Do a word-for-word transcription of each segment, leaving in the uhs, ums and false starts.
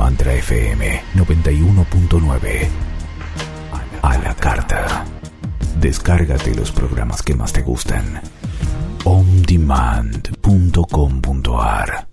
Mantra F M noventa y uno punto nueve. A la carta. Descárgate los programas que más te gustan. on demand punto com punto a r.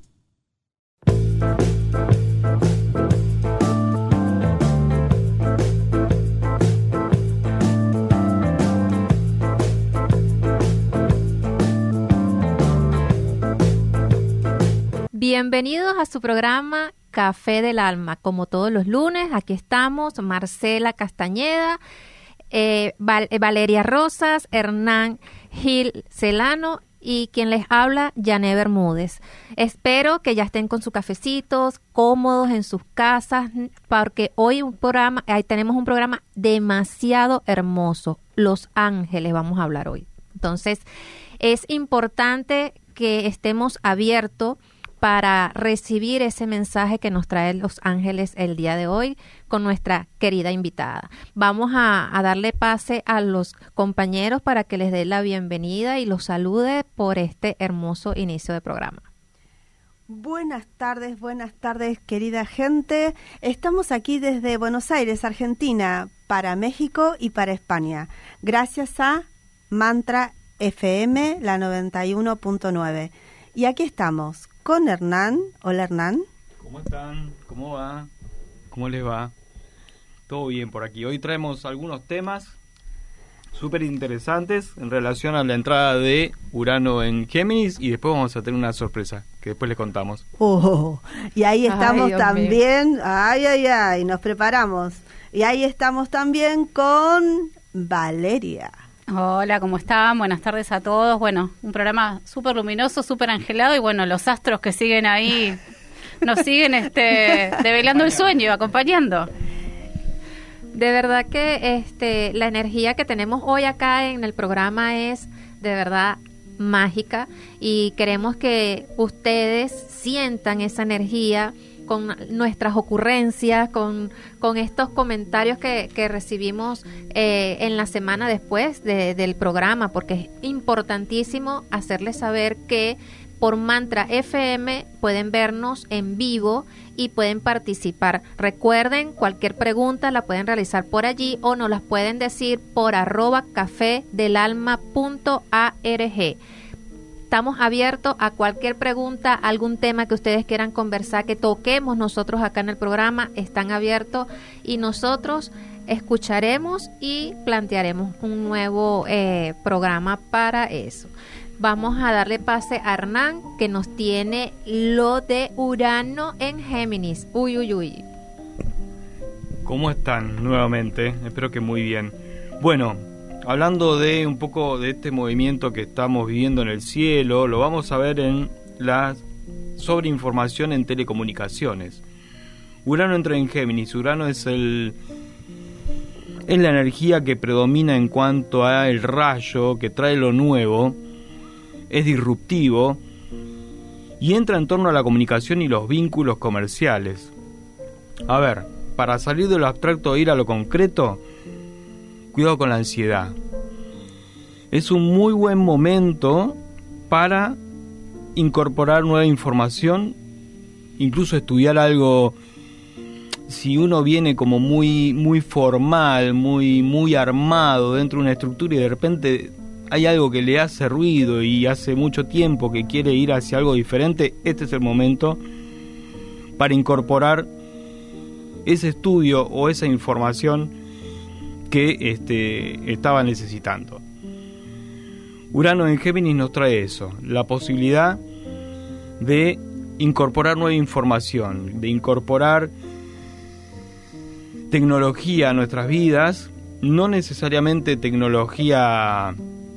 Bienvenidos a su programa Café del Alma. Como todos los lunes, aquí estamos Marcela Castañeda, eh, Val- eh, Valeria Rosas, Hernán Gil Celano y quien les habla, Yané Bermúdez. Espero que ya estén con sus cafecitos, cómodos en sus casas, porque hoy un programa, ahí tenemos un programa demasiado hermoso. Los Ángeles vamos a hablar hoy. Entonces, es importante que estemos abiertos para recibir ese mensaje que nos trae Los Ángeles el día de hoy con nuestra querida invitada. Vamos a, a darle pase a los compañeros para que les dé la bienvenida y los salude por este hermoso inicio de programa. Buenas tardes, buenas tardes, querida gente. Estamos aquí desde Buenos Aires, Argentina, para México y para España, gracias a Mantra F M, la noventa y uno punto nueve. Y aquí estamos con Hernán. Hola, Hernán. ¿Cómo están? ¿Cómo va? ¿Cómo les va? Todo bien por aquí. Hoy traemos algunos temas súper interesantes en relación a la entrada de Urano en Géminis y después vamos a tener una sorpresa que después les contamos. Oh, y ahí estamos Ay, también. Ay, ay, ay, nos preparamos. Y ahí estamos también con Valeria. Hola, ¿cómo están? Buenas tardes a todos. Bueno, un programa súper luminoso, súper angelado y bueno, los astros que siguen ahí nos siguen este develando el sueño, acompañando. De verdad que este la energía que tenemos hoy acá en el programa es de verdad mágica y queremos que ustedes sientan esa energía con nuestras ocurrencias, con, con estos comentarios que, que recibimos eh, en la semana después de, del programa, porque es importantísimo hacerles saber que por Mantra F M pueden vernos en vivo y pueden participar. Recuerden, cualquier pregunta la pueden realizar por allí o nos las pueden decir por arroba café del alma punto org. Estamos abiertos a cualquier pregunta, algún tema que ustedes quieran conversar, que toquemos nosotros acá en el programa, están abiertos y nosotros escucharemos y plantearemos un nuevo eh, programa para eso. Vamos a darle pase a Hernán, que nos tiene lo de Urano en Géminis. Uy, uy, uy. ¿Cómo están nuevamente? Espero que muy bien. Bueno, hablando de un poco de este movimiento que estamos viviendo en el cielo, lo vamos a ver en la sobreinformación en telecomunicaciones. Urano entra en Géminis. Urano es el es la energía que predomina en cuanto a el rayo, que trae lo nuevo, es disruptivo y entra en torno a la comunicación y los vínculos comerciales. A ver, para salir de lo abstracto e ir a lo concreto, cuidado con la ansiedad. Es un muy buen momento para incorporar nueva información, incluso estudiar algo. Si uno viene como muy muy formal, muy muy armado dentro de una estructura y de repente hay algo que le hace ruido y hace mucho tiempo que quiere ir hacia algo diferente, este es el momento para incorporar ese estudio o esa información que este, estaba necesitando. Urano en Géminis nos trae eso, la posibilidad de incorporar nueva información, de incorporar tecnología a nuestras vidas, no necesariamente tecnología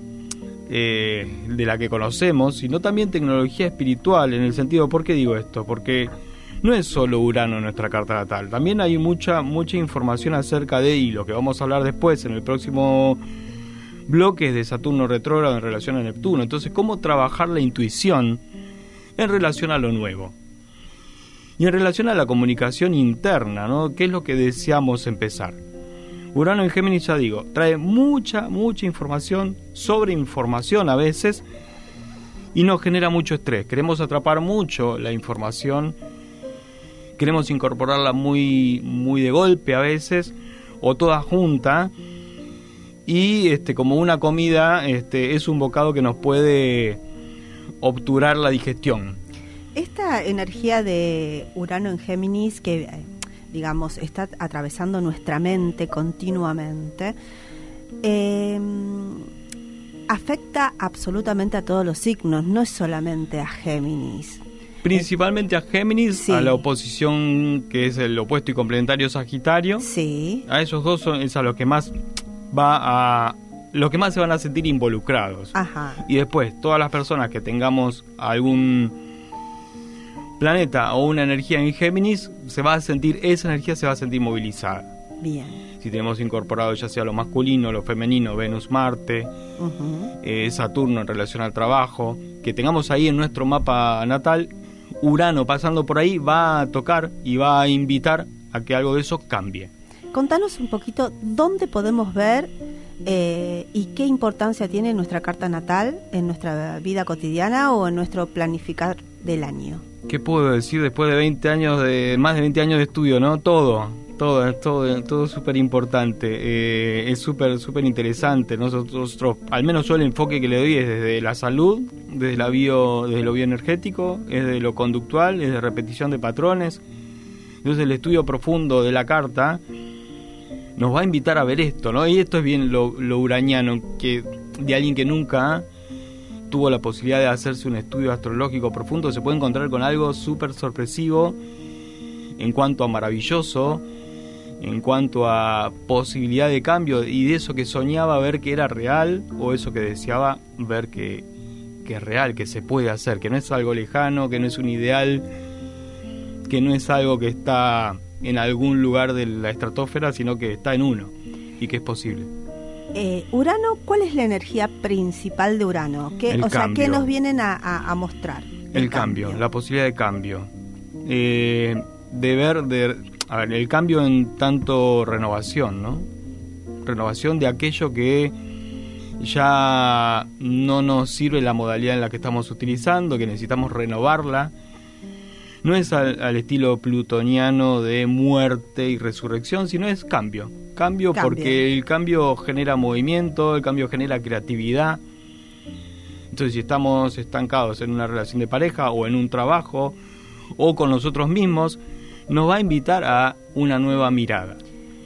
eh, de la que conocemos, sino también tecnología espiritual, en el sentido, ¿por qué digo esto? Porque no es solo Urano en nuestra carta natal, también hay mucha mucha información acerca de, y lo que vamos a hablar después en el próximo bloque, es de Saturno retrógrado en relación a Neptuno. Entonces, ¿cómo trabajar la intuición en relación a lo nuevo? Y en relación a la comunicación interna, ¿no? ¿Qué es lo que deseamos empezar? Urano en Géminis, ya digo, trae mucha, mucha información, sobre información a veces, y nos genera mucho estrés. Queremos atrapar mucho la información queremos incorporarla muy, muy de golpe a veces, o toda junta, y este, como una comida, este, es un bocado que nos puede obturar la digestión. Esta energía de Urano en Géminis que, digamos, está atravesando nuestra mente continuamente, eh, afecta absolutamente a todos los signos, no es solamente a Géminis. Principalmente a Géminis, sí. A la oposición que es el opuesto y complementario Sagitario. Sí. A esos dos son, es a los que más va a, los que más se van a sentir involucrados. Ajá. Y después, todas las personas que tengamos algún planeta o una energía en Géminis, se va a sentir, esa energía se va a sentir movilizada. Bien. Si tenemos incorporado ya sea lo masculino, lo femenino, Venus, Marte, Uh-huh. eh, Saturno en relación al trabajo, que tengamos ahí en nuestro mapa natal, Urano pasando por ahí va a tocar y va a invitar a que algo de eso cambie. Contanos un poquito dónde podemos ver eh, y qué importancia tiene nuestra carta natal en nuestra vida cotidiana o en nuestro planificar del año. ¿Qué puedo decir después de veinte años de más de veinte años de estudio, no? Todo, todo, todo, todo súper importante, eh, es súper, súper interesante. Nosotros, al menos yo el enfoque que le doy es desde la salud, desde la bio, desde lo bioenergético, es de lo conductual, es de repetición de patrones. Entonces el estudio profundo de la carta nos va a invitar a ver esto, ¿no? Y esto es bien lo, lo uraniano, que de alguien que nunca tuvo la posibilidad de hacerse un estudio astrológico profundo, se puede encontrar con algo súper sorpresivo en cuanto a maravilloso, en cuanto a posibilidad de cambio, y de eso que soñaba ver que era real, o eso que deseaba ver que, que es real, que se puede hacer, que no es algo lejano, que no es un ideal, que no es algo que está en algún lugar de la estratosfera, sino que está en uno y que es posible. Eh, Urano, ¿cuál es la energía principal de Urano? ¿Qué, El o sea, cambio. ¿qué nos vienen a, a, a mostrar? El, el cambio, cambio, la posibilidad de cambio. Eh, de ver, de, a ver, el cambio en tanto renovación, ¿no? Renovación de aquello que ya no nos sirve la modalidad en la que estamos utilizando, que necesitamos renovarla. No es al, al estilo plutoniano de muerte y resurrección, sino es cambio. Cambio, cambio porque el cambio genera movimiento, el cambio genera creatividad. Entonces, si estamos estancados en una relación de pareja o en un trabajo o con nosotros mismos, nos va a invitar a una nueva mirada.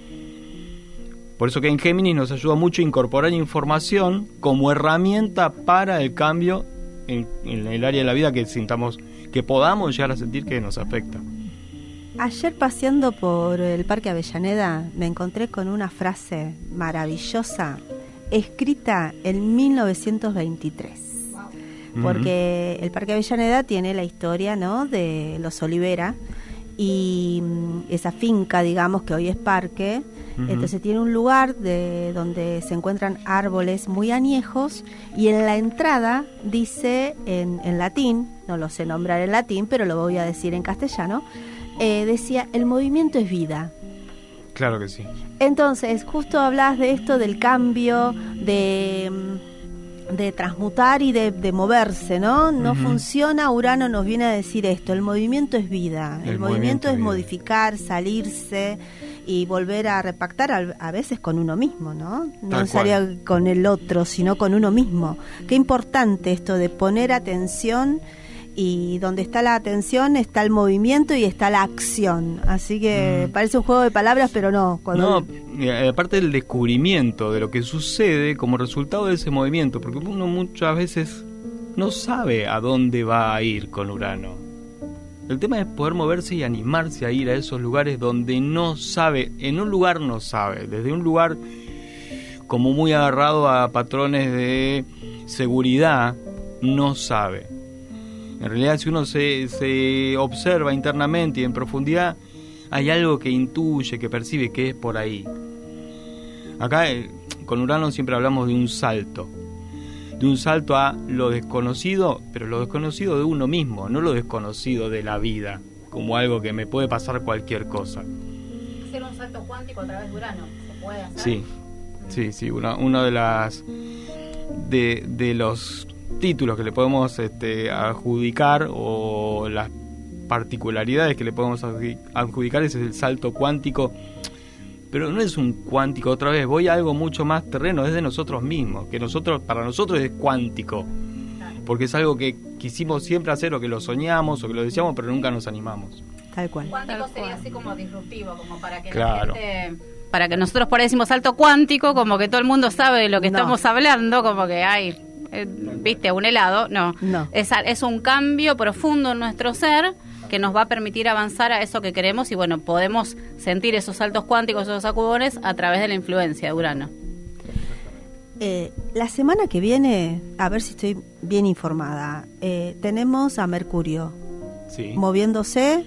Por eso que en Géminis nos ayuda mucho a incorporar información como herramienta para el cambio en, en el área de la vida que sintamos, que podamos llegar a sentir que nos afecta. Ayer paseando por el Parque Avellaneda me encontré con una frase maravillosa escrita en mil novecientos veintitrés. Porque uh-huh. el Parque Avellaneda tiene la historia, ¿no?, de los Olivera, y esa finca, digamos, que hoy es parque, uh-huh. entonces tiene un lugar de donde se encuentran árboles muy añejos, y en la entrada dice en, en latín, no lo sé nombrar en latín, pero lo voy a decir en castellano, eh, decía, el movimiento es vida. Claro que sí. Entonces, justo hablas de esto, del cambio, de... de transmutar y de, de moverse, ¿no? No uh-huh. funciona, Urano nos viene a decir esto, el movimiento es vida, el, el movimiento, movimiento es vida. Modificar, salirse y volver a repactar a, a veces con uno mismo, ¿no? No necesariamente con el otro, sino con uno mismo. Qué importante esto de poner atención, y donde está la atención está el movimiento y está la acción. Así que mm. parece un juego de palabras, pero no. Cuando... No, aparte del descubrimiento de lo que sucede como resultado de ese movimiento, porque uno muchas veces no sabe a dónde va a ir con Urano. El tema es poder moverse y animarse a ir a esos lugares donde no sabe, en un lugar no sabe, desde un lugar como muy agarrado a patrones de seguridad, no sabe. En realidad, si uno se, se observa internamente y en profundidad, hay algo que intuye, que percibe que es por ahí. Acá, eh, con Urano siempre hablamos de un salto. De un salto a lo desconocido, pero lo desconocido de uno mismo, no lo desconocido de la vida, como algo que me puede pasar cualquier cosa. Hacer un salto cuántico a través de Urano, ¿se puede hacer? Sí, sí, sí. Una, una de las... De, de los... títulos que le podemos este, adjudicar o las particularidades que le podemos adjudicar, ese es el salto cuántico. Pero no es un cuántico, otra vez, voy a algo mucho más terreno, es de nosotros mismos, que nosotros, para nosotros es cuántico, porque es algo que quisimos siempre hacer, o que lo soñamos, o que lo deseamos, pero nunca nos animamos. Tal cual. Cuántico Tal sería cual. así como disruptivo, como para que Claro. la gente... Para que nosotros por ahí decimos salto cuántico, como que todo el mundo sabe de lo que No. estamos hablando, como que hay, eh, viste, un helado. No, No. Es, a- es un cambio profundo en nuestro ser que nos va a permitir avanzar a eso que queremos y bueno, podemos sentir esos saltos cuánticos, esos sacudones a través de la influencia de Urano. Eh, la semana que viene, a ver si estoy bien informada, eh, tenemos a Mercurio Sí, moviéndose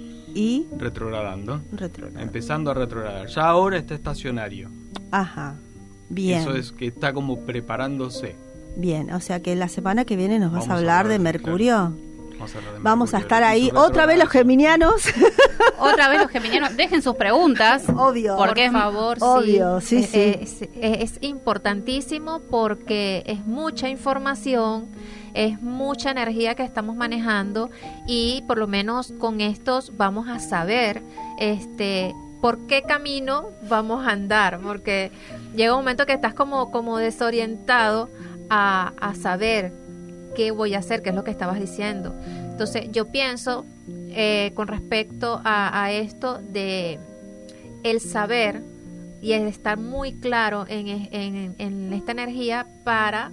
y retrogradando, retrogradando. empezando a retrogradar. Ya ahora está estacionario. Ajá, bien, Eso es que está como preparándose. bien. O sea que la semana que viene nos vas Vamos a a hablar hablar, de Mercurio. Vamos a, hablar de Vamos a Mercurio, estar y ahí sus otra vez los retrogrados. geminianos. Otra vez los geminianos, dejen sus preguntas. Obvio. Porque Por es- favor, obvio, sí, Es- sí. Es, es- es importantísimo porque es mucha información, es mucha energía que estamos manejando y por lo menos con estos vamos a saber este por qué camino vamos a andar, porque llega un momento que estás como, como desorientado a, a saber qué voy a hacer, qué es lo que estabas diciendo. Entonces yo pienso eh, con respecto a, a esto de el saber y el estar muy claro en, en, en esta energía para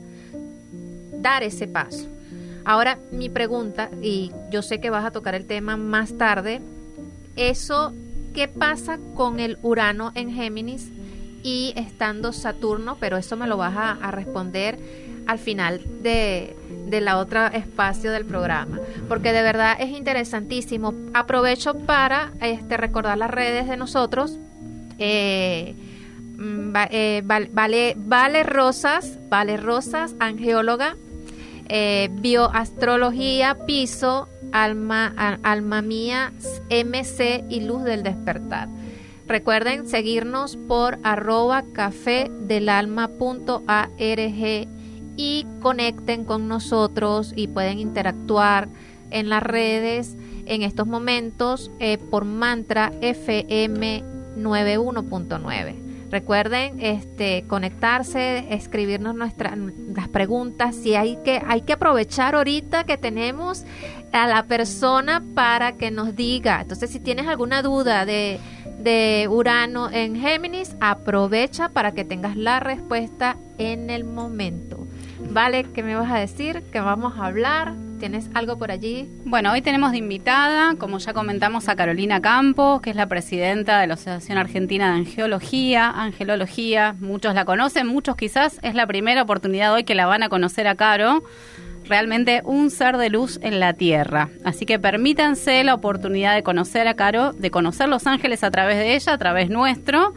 dar ese paso. Ahora mi pregunta, y yo sé que vas a tocar el tema más tarde, eso, ¿qué pasa con el Urano en Géminis y estando Saturno? Pero eso me lo vas a, a responder al final de, de la otra espacio del programa, porque de verdad es interesantísimo. Aprovecho para este recordar las redes de nosotros. Eh, mm, va- eh, Val- vale, vale Rosas, Vale Rosas, angeóloga, eh, bioastrología, piso, alma, a- alma mía, M C y luz del despertar. Recuerden seguirnos por arroba café del alma punto arg y conecten con nosotros y pueden interactuar en las redes en estos momentos eh, por Mantra F M noventa y uno punto nueve. Recuerden este conectarse, escribirnos nuestras las preguntas, si hay que hay que aprovechar ahorita que tenemos a la persona para que nos diga. Entonces, si tienes alguna duda de de Urano en Géminis, aprovecha para que tengas la respuesta en el momento. Vale, ¿qué me vas a decir? ¿Qué vamos a hablar? ¿Tienes algo por allí? Bueno, hoy tenemos de invitada, como ya comentamos, a Carolina Campos, que es la presidenta de la Asociación Argentina de Angeología, Angelología. Muchos la conocen, muchos quizás es la primera oportunidad hoy que la van a conocer a Caro. Realmente un ser de luz en la tierra. Así que permítanse la oportunidad de conocer a Caro, de conocer los ángeles a través de ella, a través nuestro.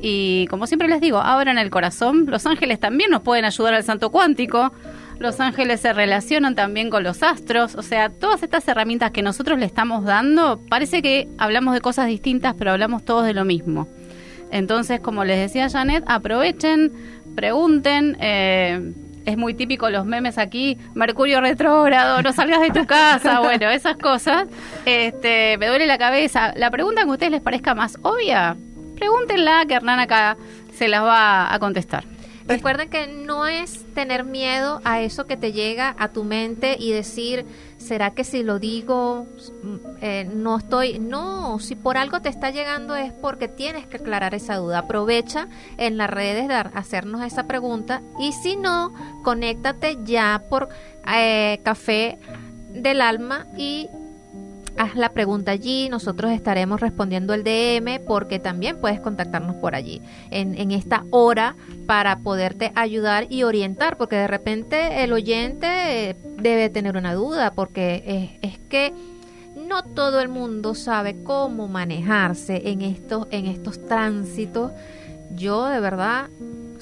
Y como siempre les digo, abran el corazón. Los ángeles también nos pueden ayudar al salto cuántico. Los ángeles se relacionan también con los astros. O sea, todas estas herramientas que nosotros le estamos dando, parece que hablamos de cosas distintas, pero hablamos todos de lo mismo. Entonces, como les decía Janet, aprovechen, pregunten. Eh, es muy típico los memes aquí, Mercurio retrógrado, no salgas de tu casa, bueno, esas cosas. Este, me duele la cabeza. La pregunta que a ustedes les parezca más obvia, pregúntenla, que Hernán acá se las va a contestar. Recuerden que no es tener miedo a eso que te llega a tu mente y decir, ¿será que si lo digo eh, no estoy? No, si por algo te está llegando es porque tienes que aclarar esa duda. Aprovecha en las redes de hacernos esa pregunta y si no, conéctate ya por eh, Café del Alma y haz la pregunta allí, nosotros estaremos respondiendo el D M porque también puedes contactarnos por allí en, en esta hora para poderte ayudar y orientar, porque de repente el oyente eh, debe tener una duda, porque es, es que no todo el mundo sabe cómo manejarse en estos, en estos tránsitos. Yo de verdad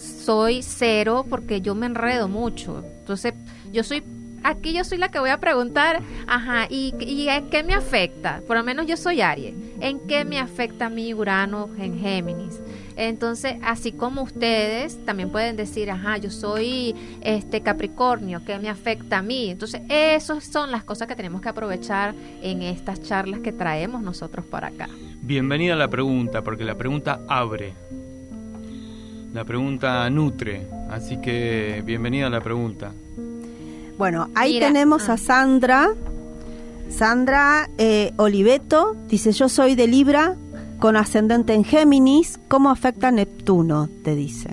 soy cero porque yo me enredo mucho, entonces yo soy aquí yo soy la que voy a preguntar, ajá, ¿y, y en qué me afecta? Por lo menos yo soy Aries. ¿En qué me afecta mi Urano en Géminis? Entonces, así como ustedes también pueden decir, ajá, yo soy este Capricornio, ¿qué me afecta a mí? Entonces, esas son las cosas que tenemos que aprovechar en estas charlas que traemos nosotros para acá. Bienvenida a la pregunta, porque la pregunta abre. La pregunta nutre, así que bienvenida a la pregunta. Bueno, ahí Mira, tenemos ah. a Sandra. Sandra eh, Oliveto dice, yo soy de Libra con ascendente en Géminis. ¿Cómo afecta Neptuno? Te dice.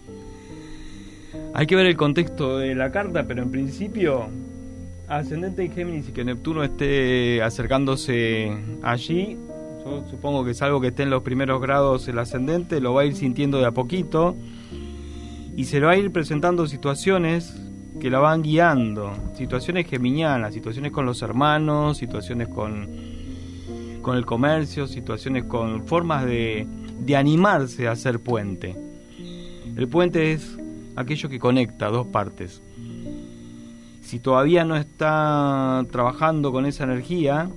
Hay que ver el contexto de la carta, pero en principio, ascendente en Géminis y que Neptuno esté acercándose allí, yo supongo que es algo que esté en los primeros grados el ascendente, lo va a ir sintiendo de a poquito y se lo va a ir presentando situaciones que la van guiando, situaciones geminianas, situaciones con los hermanos, situaciones con, con el comercio, situaciones con formas de, de animarse a hacer puente. El puente es aquello que conecta dos partes. Si todavía no está trabajando con esa energía,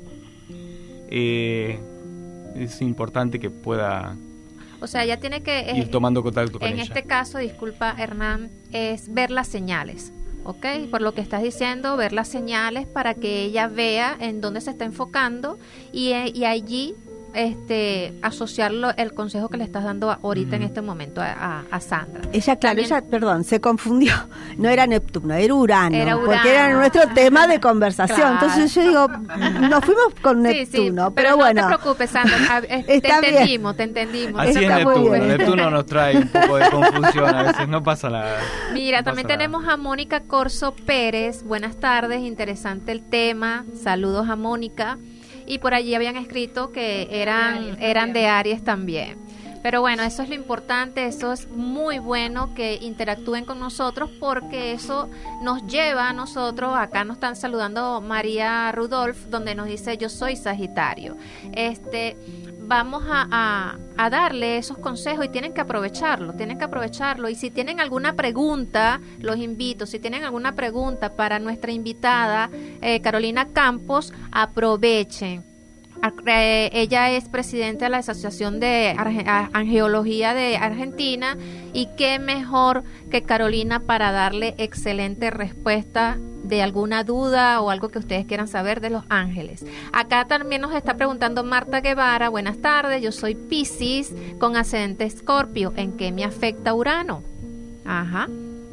eh, es importante que pueda O sea, ya tiene que eh, ir tomando contacto con en ella. este caso, disculpa Hernán, es ver las señales. ¿Ok? Por lo que estás diciendo, ver las señales para que ella vea en dónde se está enfocando y, y allí este asociarlo el consejo que le estás dando ahorita Mm. en este momento a, a, a Sandra. Ella, claro, También- ella, perdón, se confundió. No era Neptuno, era Urano. Era Urano. Porque era nuestro tema de conversación. Claro. Entonces yo digo, nos fuimos con Sí, Neptuno. sí, pero, bueno. no te preocupes, Sandra. a- eh, Te Está bien. entendimos, te entendimos. Así es Está muy Neptuno, bien. Neptuno nos trae un poco de confusión, a veces no pasa nada. Mira, No también pasa tenemos a Mónica Corso Pérez. Buenas tardes, interesante el tema. Saludos a Mónica. Y por allí habían escrito que eran, eran de Aries también. Pero bueno, eso es lo importante, eso es muy bueno que interactúen con nosotros porque eso nos lleva a nosotros, acá nos están saludando María Rudolph, donde nos dice yo soy Sagitario. Este, vamos a, a, a darle esos consejos y tienen que aprovecharlo, tienen que aprovecharlo. Y si tienen alguna pregunta, los invito, si tienen alguna pregunta para nuestra invitada eh, Carolina Campos, aprovechen. Eh, ella es presidenta de la Asociación de Arge- a- Angeología de Argentina y qué mejor que Carolina para darle excelente respuesta de alguna duda o algo que ustedes quieran saber de los ángeles. Acá también nos está preguntando Marta Guevara, buenas tardes, yo soy Piscis con ascendente Escorpio, ¿en qué me afecta Urano? Ajá.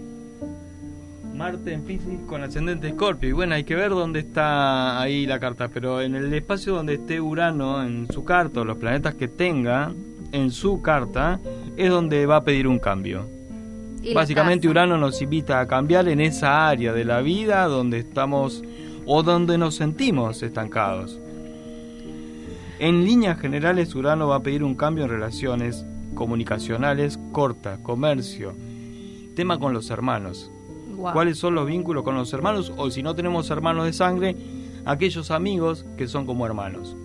Marte en Piscis con ascendente Escorpio. Y bueno, hay que ver dónde está ahí la carta. Pero en el espacio donde esté Urano en su carta, o los planetas que tenga en su carta, es donde va a pedir un cambio. Y la Básicamente casa. Urano nos invita a cambiar en esa área de la vida donde estamos o donde nos sentimos estancados. En líneas generales, Urano va a pedir un cambio en relaciones comunicacionales cortas, comercio, tema con los hermanos. Wow. ¿Cuáles son los vínculos con los hermanos? O si no tenemos hermanos de sangre, aquellos amigos que son como hermanos.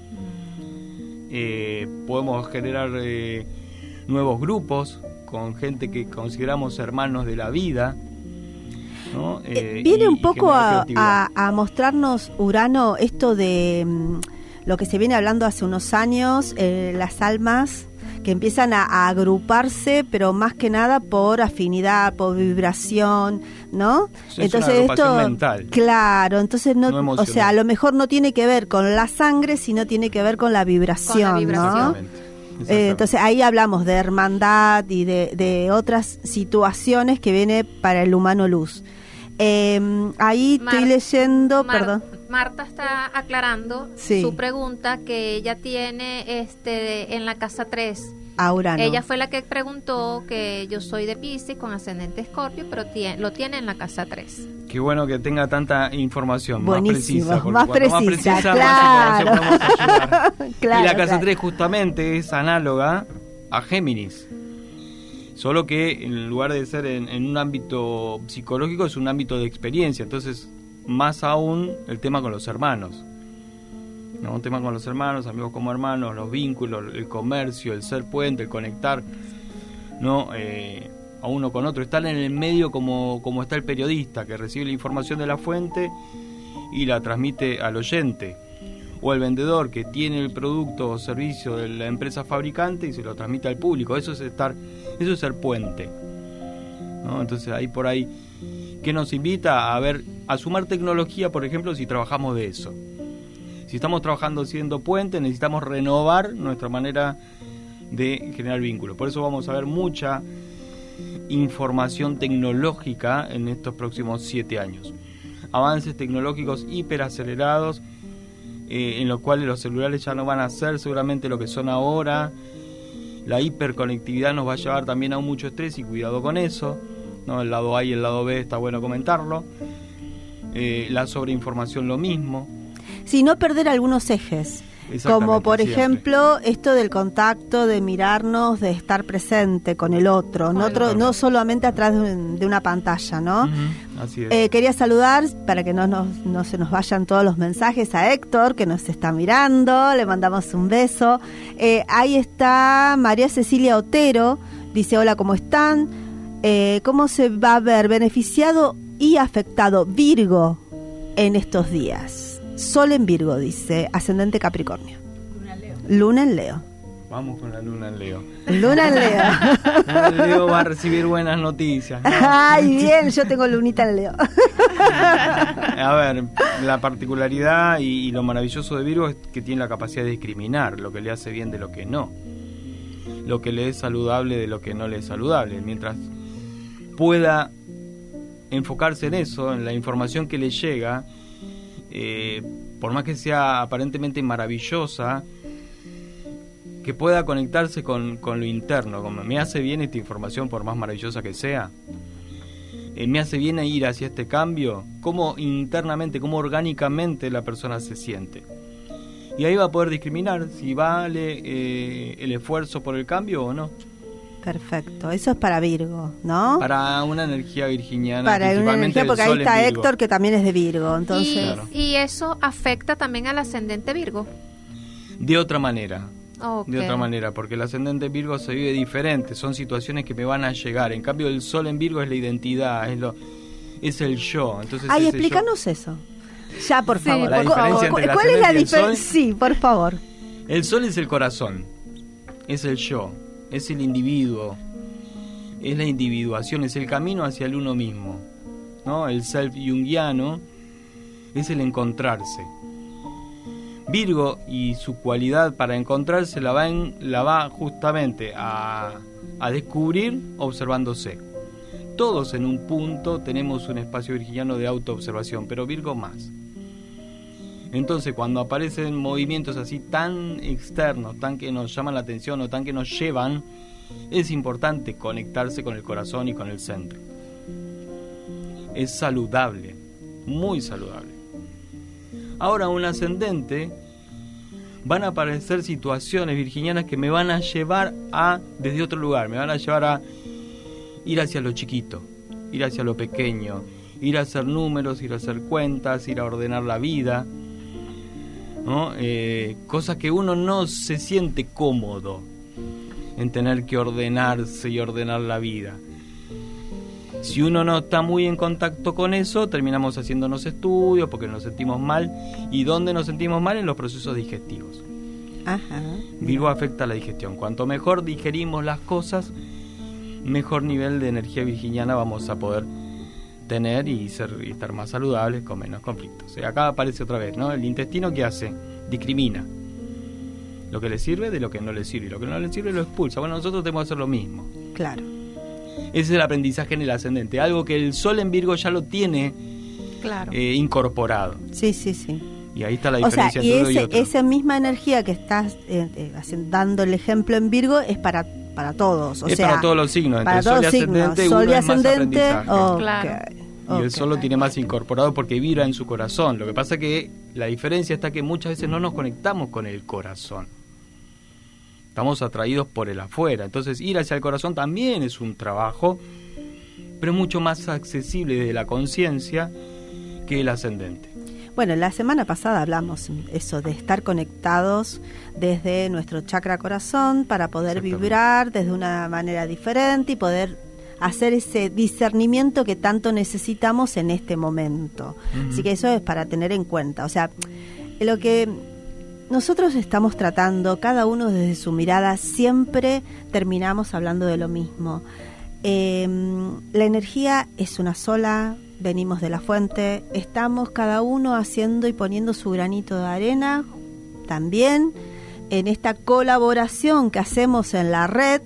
Eh, podemos generar eh, nuevos grupos con gente que consideramos hermanos de la vida, ¿no? Eh, Eh, Viene y- un y poco generar a, creatividad. a- a mostrarnos, Urano, esto de mm, lo que se viene hablando hace unos años, eh, las almas que empiezan a, a agruparse, pero más que nada por afinidad, por vibración, ¿no? Es una agrupación mental. claro, entonces no, No o emocional. sea, a lo mejor no tiene que ver con la sangre, sino tiene que ver con la vibración, vibración. ¿no? Exactamente. Eh, Exactamente. entonces ahí hablamos de hermandad y de, de otras situaciones que viene para el humano luz. Eh, ahí Mar- estoy leyendo, Mar- perdón. Marta está aclarando Sí. su pregunta que ella tiene este en la casa tres. A Urano. Ella fue la que preguntó que yo soy de Piscis con ascendente Escorpio, pero tie- lo tiene en la casa tres. Qué bueno que tenga tanta información, Buenísimo, más precisa. porque más cuanto precisa, más claro. información podemos ayudar. Claro, y la casa claro. tres justamente es análoga a Géminis. Solo que en lugar de ser en, en un ámbito psicológico, es un ámbito de experiencia. Entonces, más aún el tema con los hermanos. ¿No? Un tema con los hermanos, amigos como hermanos, los vínculos, el comercio, el ser puente, el conectar, ¿no? Eh, a uno con otro. Estar en el medio como, como está el periodista, que recibe la información de la fuente y la transmite al oyente. o el vendedor que tiene el producto o servicio de la empresa fabricante y se lo transmite al público. Eso es estar, eso es ser puente, ¿no? Entonces ahí por ahí que nos invita a ver, a sumar tecnología, por ejemplo, si trabajamos de eso. Si estamos trabajando siendo puente, necesitamos renovar nuestra manera de generar vínculos. Por eso vamos a ver mucha información tecnológica en estos próximos siete años. Avances tecnológicos hiperacelerados, eh, en los cuales los celulares ya no van a ser seguramente lo que son ahora. La hiperconectividad nos va a llevar también a un mucho estrés y cuidado con eso, ¿no? El lado A y el lado B está bueno comentarlo. Eh, la sobreinformación lo mismo. Sí, no perder algunos ejes, como por siempre. ejemplo esto del contacto, de mirarnos, de estar presente con el otro, no, otro, no solamente atrás de, un, de una pantalla, ¿no? Uh-huh, así es. Eh, quería saludar, para que no, nos, no se nos vayan todos los mensajes, a Héctor, que nos está mirando, le mandamos un beso. Eh, ahí está María Cecilia Otero, dice: hola, ¿cómo están? Eh, ¿Cómo se va a ver beneficiado y afectado Virgo en estos días? Sol en Virgo, dice, ascendente Capricornio. Luna en Leo. Luna en Leo. Vamos con la luna en Leo. Luna en Leo. Luna en Leo va a recibir buenas noticias, ¿no? Ay, bien, yo tengo lunita en Leo. A ver, la particularidad y, y lo maravilloso de Virgo es que tiene la capacidad de discriminar lo que le hace bien de lo que no. Lo que le es saludable de lo que no le es saludable. Mientras pueda enfocarse en eso, en la información que le llega, Eh, por más que sea aparentemente maravillosa, que pueda conectarse con, con lo interno, como me hace bien esta información por más maravillosa que sea, eh, me hace bien ir hacia este cambio, cómo internamente, cómo orgánicamente la persona se siente. Y ahí va a poder discriminar si vale eh, el esfuerzo por el cambio o no. Perfecto, eso es para Virgo, ¿no? Para una energía virginiana. Para una energía, porque ahí está Héctor, que también es de Virgo, entonces. Y, Claro. y eso afecta también al ascendente Virgo. De otra manera. Okay. De otra manera, porque el ascendente Virgo se vive diferente, son situaciones que me van a llegar. En cambio, el Sol en Virgo es la identidad, es lo, es el yo. Entonces, Ay, ese explícanos yo, eso. Ya, por Sí, favor. la diferencia entre el ¿Cuál es la ascendente y el diferencia? Sol? Sí, por favor. El Sol es el corazón, es el yo, es el individuo, es la individuación, es el camino hacia el uno mismo, ¿no? El self junguiano es el encontrarse. Virgo y su cualidad para encontrarse la va, en, la va justamente a, a descubrir observándose. Todos en un punto tenemos un espacio virginiano de autoobservación, pero Virgo más. Entonces, cuando aparecen movimientos así tan externos, tan que nos llaman la atención o tan que nos llevan, es importante conectarse con el corazón y con el centro. Es saludable, muy saludable. Ahora, un ascendente, van a aparecer situaciones virginianas que me van a llevar a, desde otro lugar, me van a llevar a ir hacia lo chiquito, ir hacia lo pequeño, ir a hacer números, ir a hacer cuentas, ir a ordenar la vida, ¿no? Eh, cosas que uno no se siente cómodo en tener que ordenarse y ordenar la vida. Si uno no está muy en contacto con eso, terminamos haciéndonos estudios porque nos sentimos mal. ¿Y dónde nos sentimos mal? En los procesos digestivos. Ajá. Virgo afecta la digestión. Cuanto mejor digerimos las cosas, mejor nivel de energía virginiana vamos a poder tener y, ser, y estar más saludables con menos conflictos. Y acá aparece otra vez, ¿no? El intestino, ¿qué hace? Discrimina lo que le sirve de lo que no le sirve, y lo que no le sirve lo expulsa. Bueno, nosotros tenemos que hacer lo mismo. Claro. Ese es el aprendizaje en el ascendente, algo que el Sol en Virgo ya lo tiene Claro. eh, incorporado. Sí, sí, sí. Y ahí está la O sea, diferencia y entre uno y ese, otro. esa misma energía que estás eh, eh, haciendo, dando el ejemplo en Virgo es para para todos. O es sea, para todos los signos, entre para Sol todos y los signos. ascendente, Sol uno y es más ascendente. aprendizaje. Okay. Claro. Y el Ok. Sol lo tiene más incorporado porque vibra en su corazón. Lo que pasa es que la diferencia está que muchas veces no nos conectamos con el corazón. Estamos atraídos por el afuera. Entonces ir hacia el corazón también es un trabajo, pero es mucho más accesible desde la conciencia que el ascendente. Bueno, la semana pasada hablamos eso de estar conectados desde nuestro chakra corazón para poder Exactamente. vibrar desde una manera diferente y poder hacer ese discernimiento que tanto necesitamos en este momento. Uh-huh. Así que eso es para tener en cuenta. O sea, lo que nosotros estamos tratando, cada uno desde su mirada, siempre terminamos hablando de lo mismo. Eh, la energía es una sola, venimos de la fuente, estamos cada uno haciendo y poniendo su granito de arena también en esta colaboración que hacemos en la red,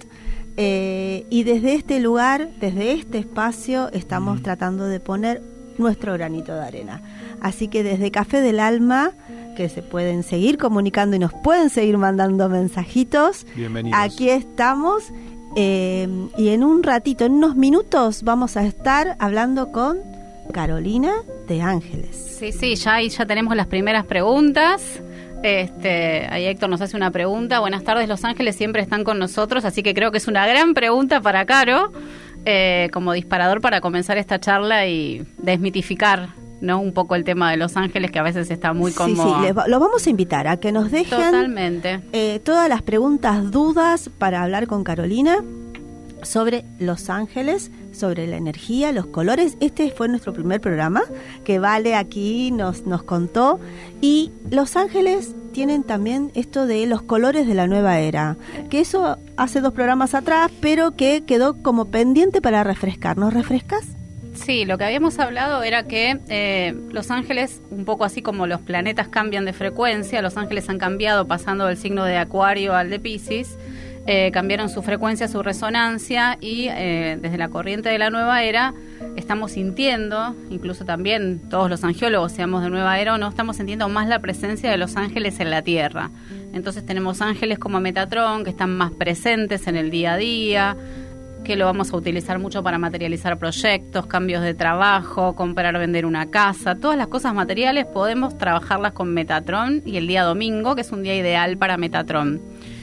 eh, y desde este lugar, desde este espacio, estamos tratando de poner nuestro granito de arena. Así que desde Café del Alma, que se pueden seguir comunicando y nos pueden seguir mandando mensajitos, bienvenidos. Aquí estamos, eh, y en un ratito, en unos minutos, vamos a estar hablando con Carolina de Ángeles. Sí, sí, ya ahí ya tenemos las primeras preguntas. Este, ahí Héctor nos hace una pregunta. Buenas tardes, Los Ángeles siempre están con nosotros, así que creo que es una gran pregunta para Caro, eh, como disparador para comenzar esta charla y desmitificar, ¿no?, un poco el tema de Los Ángeles, que a veces está muy como... Sí, sí, les va, los vamos a invitar a que nos dejen Totalmente. Eh, todas las preguntas, dudas para hablar con Carolina sobre Los Ángeles, sobre la energía, los colores. Este fue nuestro primer programa que Vale aquí nos, nos contó, y Los Ángeles tienen también esto de los colores de la nueva era, que eso hace dos programas atrás, pero que quedó como pendiente para refrescar. ¿Nos refrescas? Sí, lo que habíamos hablado era que eh, Los Ángeles, un poco así como los planetas cambian de frecuencia, Los Ángeles han cambiado pasando del signo de Acuario al de Piscis. Eh, cambiaron su frecuencia, su resonancia, y eh, desde la corriente de la nueva era estamos sintiendo, incluso también todos los angiólogos, seamos de nueva era o no, estamos sintiendo más la presencia de los ángeles en la Tierra. Entonces tenemos ángeles como Metatron, que están más presentes en el día a día, que lo vamos a utilizar mucho para materializar proyectos, cambios de trabajo, comprar, vender una casa. Todas las cosas materiales podemos trabajarlas con Metatron, y el día domingo, que es un día ideal para Metatron.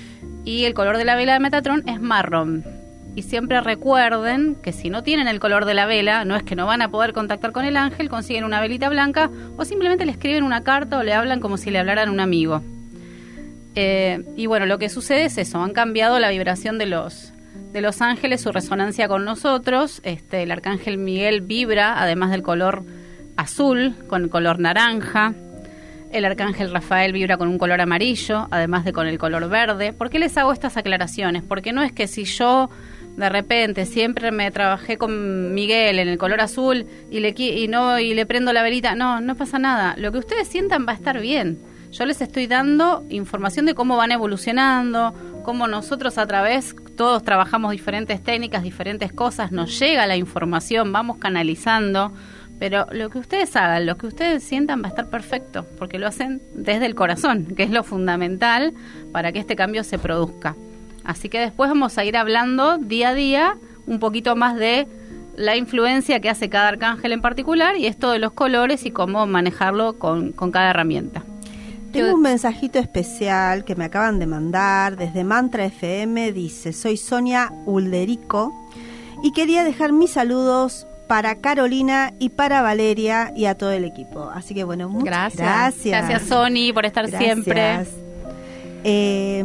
Y el color de la vela de Metatron es marrón. Y siempre recuerden que si no tienen el color de la vela, no es que no van a poder contactar con el ángel, consiguen una velita blanca o simplemente le escriben una carta o le hablan como si le hablaran a un amigo. Eh, y bueno, lo que sucede es eso, han cambiado la vibración de los, de los ángeles, su resonancia con nosotros. Este, el arcángel Miguel vibra, además del color azul, con el color naranja. El arcángel Rafael vibra con un color amarillo, además de con el color verde. ¿Por qué les hago estas aclaraciones? Porque no es que si yo de repente siempre me trabajé con Miguel en el color azul y le y no y le prendo la velita, no, no pasa nada. Lo que ustedes sientan va a estar bien. Yo les estoy dando información de cómo van evolucionando, cómo nosotros a través, todos trabajamos diferentes técnicas, diferentes cosas, nos llega la información, vamos canalizando. Pero lo que ustedes hagan, lo que ustedes sientan va a estar perfecto, porque lo hacen desde el corazón, que es lo fundamental para que este cambio se produzca. Así que después vamos a ir hablando día a día un poquito más de la influencia que hace cada arcángel en particular y esto de los colores y cómo manejarlo con, con cada herramienta. Tengo Yo... un mensajito especial que me acaban de mandar desde Mantra F M, dice: soy Sonia Ulderico y quería dejar mis saludos para Carolina y para Valeria y a todo el equipo. Así que bueno, muchas gracias. Gracias, gracias Sony, por estar gracias. siempre. Eh,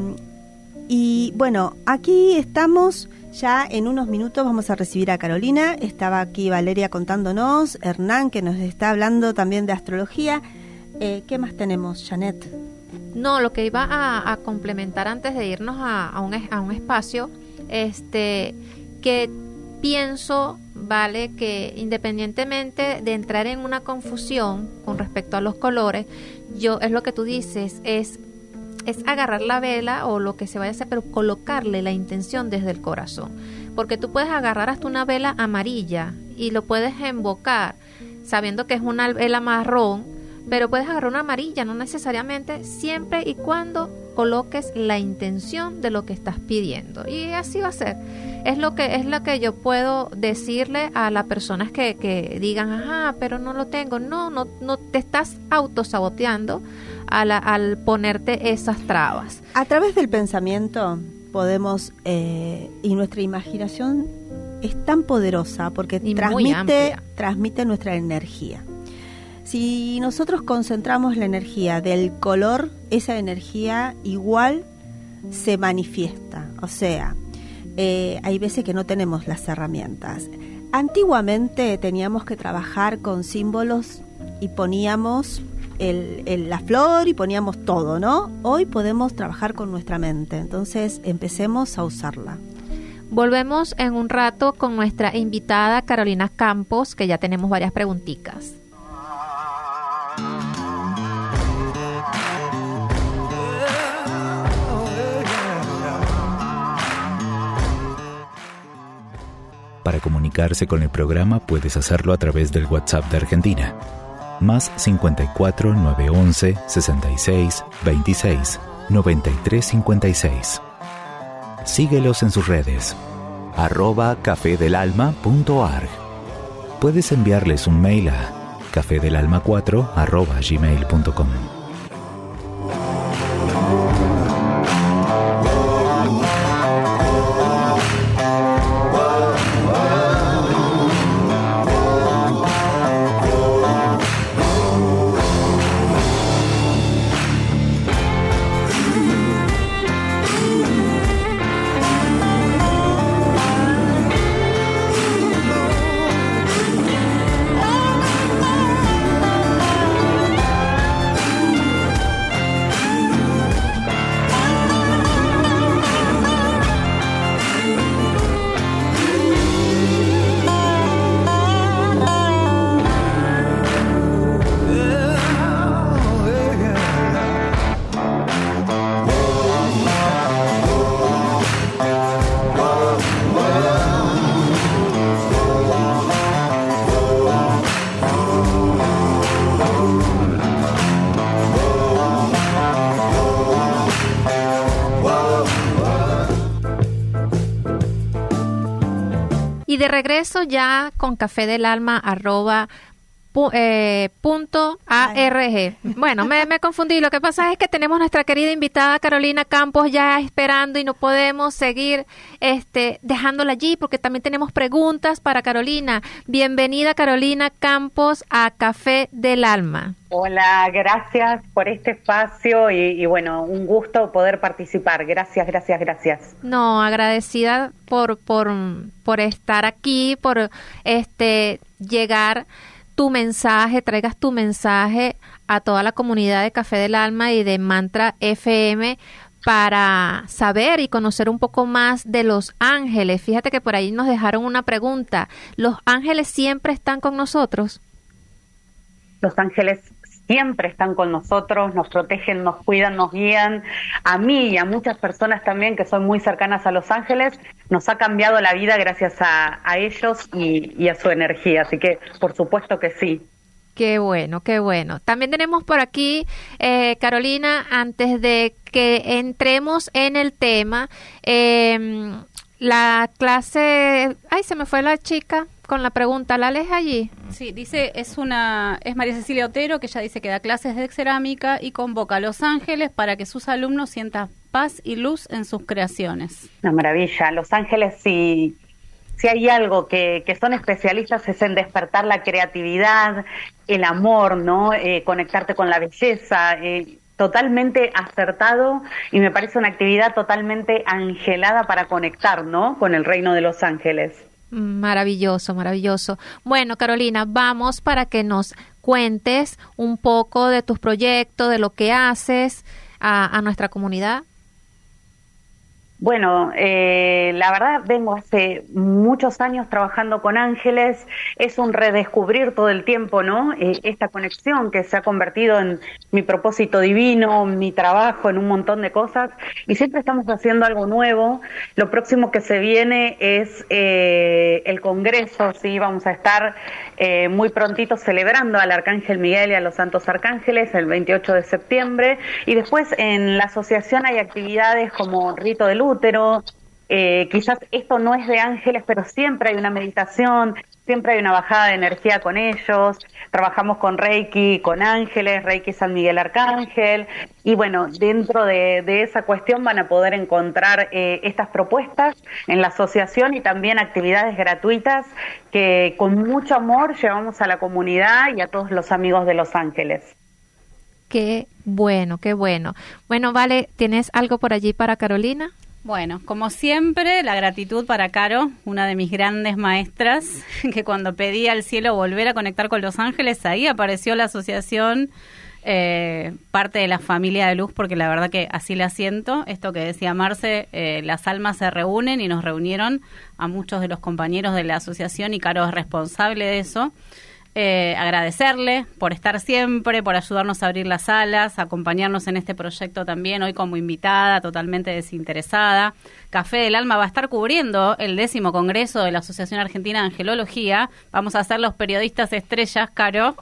y bueno, aquí estamos, ya en unos minutos vamos a recibir a Carolina. Estaba aquí Valeria contándonos, Hernán que nos está hablando también de astrología. Eh, ¿Qué más tenemos, Janet? No, lo que iba a, a complementar antes de irnos a, a, un, a un espacio, este, que pienso, vale, que independientemente de entrar en una confusión con respecto a los colores, yo, es lo que tú dices, es, es agarrar la vela o lo que se vaya a hacer, pero colocarle la intención desde el corazón. Porque tú puedes agarrar hasta una vela amarilla y lo puedes invocar sabiendo que es una vela marrón, pero puedes agarrar una amarilla, no necesariamente, siempre y cuando coloques la intención de lo que estás pidiendo. Y así va a ser. Es lo que es lo que yo puedo decirle a las personas que, que digan, ajá, pero no lo tengo. No, no, no te estás autosaboteando al, al ponerte esas trabas. A través del pensamiento podemos, eh, y nuestra imaginación es tan poderosa porque y transmite, transmite nuestra energía. Si nosotros concentramos la energía del color, esa energía igual se manifiesta. O sea, eh, hay veces que no tenemos las herramientas. Antiguamente teníamos que trabajar con símbolos y poníamos el, el, la flor y poníamos todo, ¿no? Hoy podemos trabajar con nuestra mente, entonces empecemos a usarla. Volvemos en un rato con nuestra invitada Carolina Campos, que ya tenemos varias preguntitas. Para comunicarse con el programa puedes hacerlo a través del WhatsApp de Argentina. Más cincuenta y cuatro, novecientos once, sesenta y seis, veintiséis, noventa y tres cincuenta y seis. Síguelos en sus redes, arroba cafedelalma punto org. Puedes enviarles un mail a cafedelalma cuatro arroba gmail punto com. Y de regreso ya con Café del Alma arroba pu, eh, punto arg. Bueno, me, me confundí. Lo que pasa es que tenemos nuestra querida invitada Carolina Campos ya esperando y no podemos seguir este dejándola allí porque también tenemos preguntas para Carolina. Bienvenida Carolina Campos a Café del Alma. Hola, gracias por este espacio y, y bueno, un gusto poder participar. Gracias, gracias, gracias. No, agradecida por por por estar aquí, por este llegar tu mensaje, traigas tu mensaje a toda la comunidad de Café del Alma y de Mantra F M para saber y conocer un poco más de los ángeles. Fíjate que por ahí nos dejaron una pregunta. ¿Los ángeles siempre están con nosotros? Los ángeles siempre están con nosotros, nos protegen, nos cuidan, nos guían. A mí y a muchas personas también que son muy cercanas a los ángeles, nos ha cambiado la vida gracias a, a ellos y, y a su energía. Así que, por supuesto que sí. Qué bueno, qué bueno. También tenemos por aquí, eh, Carolina, antes de que entremos en el tema, eh, la clase... Ay, se me fue la chica con la pregunta. ¿La lees allí? Sí, dice, es una es María Cecilia Otero, que ella dice que da clases de cerámica y convoca a los ángeles para que sus alumnos sientan paz y luz en sus creaciones. Una maravilla. Los ángeles, sí... Si hay algo que, que son especialistas es en despertar la creatividad, el amor, ¿no? Eh, conectarte con la belleza, eh, totalmente acertado y me parece una actividad totalmente angelada para conectar, ¿no? Con el reino de los ángeles. Maravilloso, maravilloso. Bueno, Carolina, vamos para que nos cuentes un poco de tus proyectos, de lo que haces a, a nuestra comunidad. Bueno, eh, la verdad vengo hace muchos años trabajando con ángeles, es un redescubrir todo el tiempo, ¿no? Eh, esta conexión que se ha convertido en mi propósito divino, mi trabajo, en un montón de cosas, y siempre estamos haciendo algo nuevo. Lo próximo que se viene es eh, el Congreso, sí, vamos a estar eh, muy prontito celebrando al Arcángel Miguel y a los Santos Arcángeles el veintiocho de septiembre, y después en la asociación hay actividades como Rito de Luz, útero, eh, quizás esto no es de ángeles, pero siempre hay una meditación, siempre hay una bajada de energía con ellos, trabajamos con Reiki, con ángeles, Reiki San Miguel Arcángel, y bueno, dentro de, de esa cuestión van a poder encontrar eh, estas propuestas en la asociación y también actividades gratuitas que con mucho amor llevamos a la comunidad y a todos los amigos de los ángeles. Qué bueno, qué bueno. Bueno, Vale, ¿tienes algo por allí para Carolina? Bueno, como siempre, la gratitud para Caro, una de mis grandes maestras, que cuando pedí al cielo volver a conectar con los ángeles, ahí apareció la asociación eh, parte de la familia de luz, porque la verdad que así la siento. Esto que decía Marce, eh, las almas se reúnen y nos reunieron a muchos de los compañeros de la asociación y Caro es responsable de eso. Eh, agradecerle por estar siempre, por ayudarnos a abrir las salas, acompañarnos en este proyecto también, hoy como invitada, totalmente desinteresada. Café del Alma va a estar cubriendo el décimo congreso de la Asociación Argentina de Angelología. Vamos a ser los periodistas estrellas, Caro.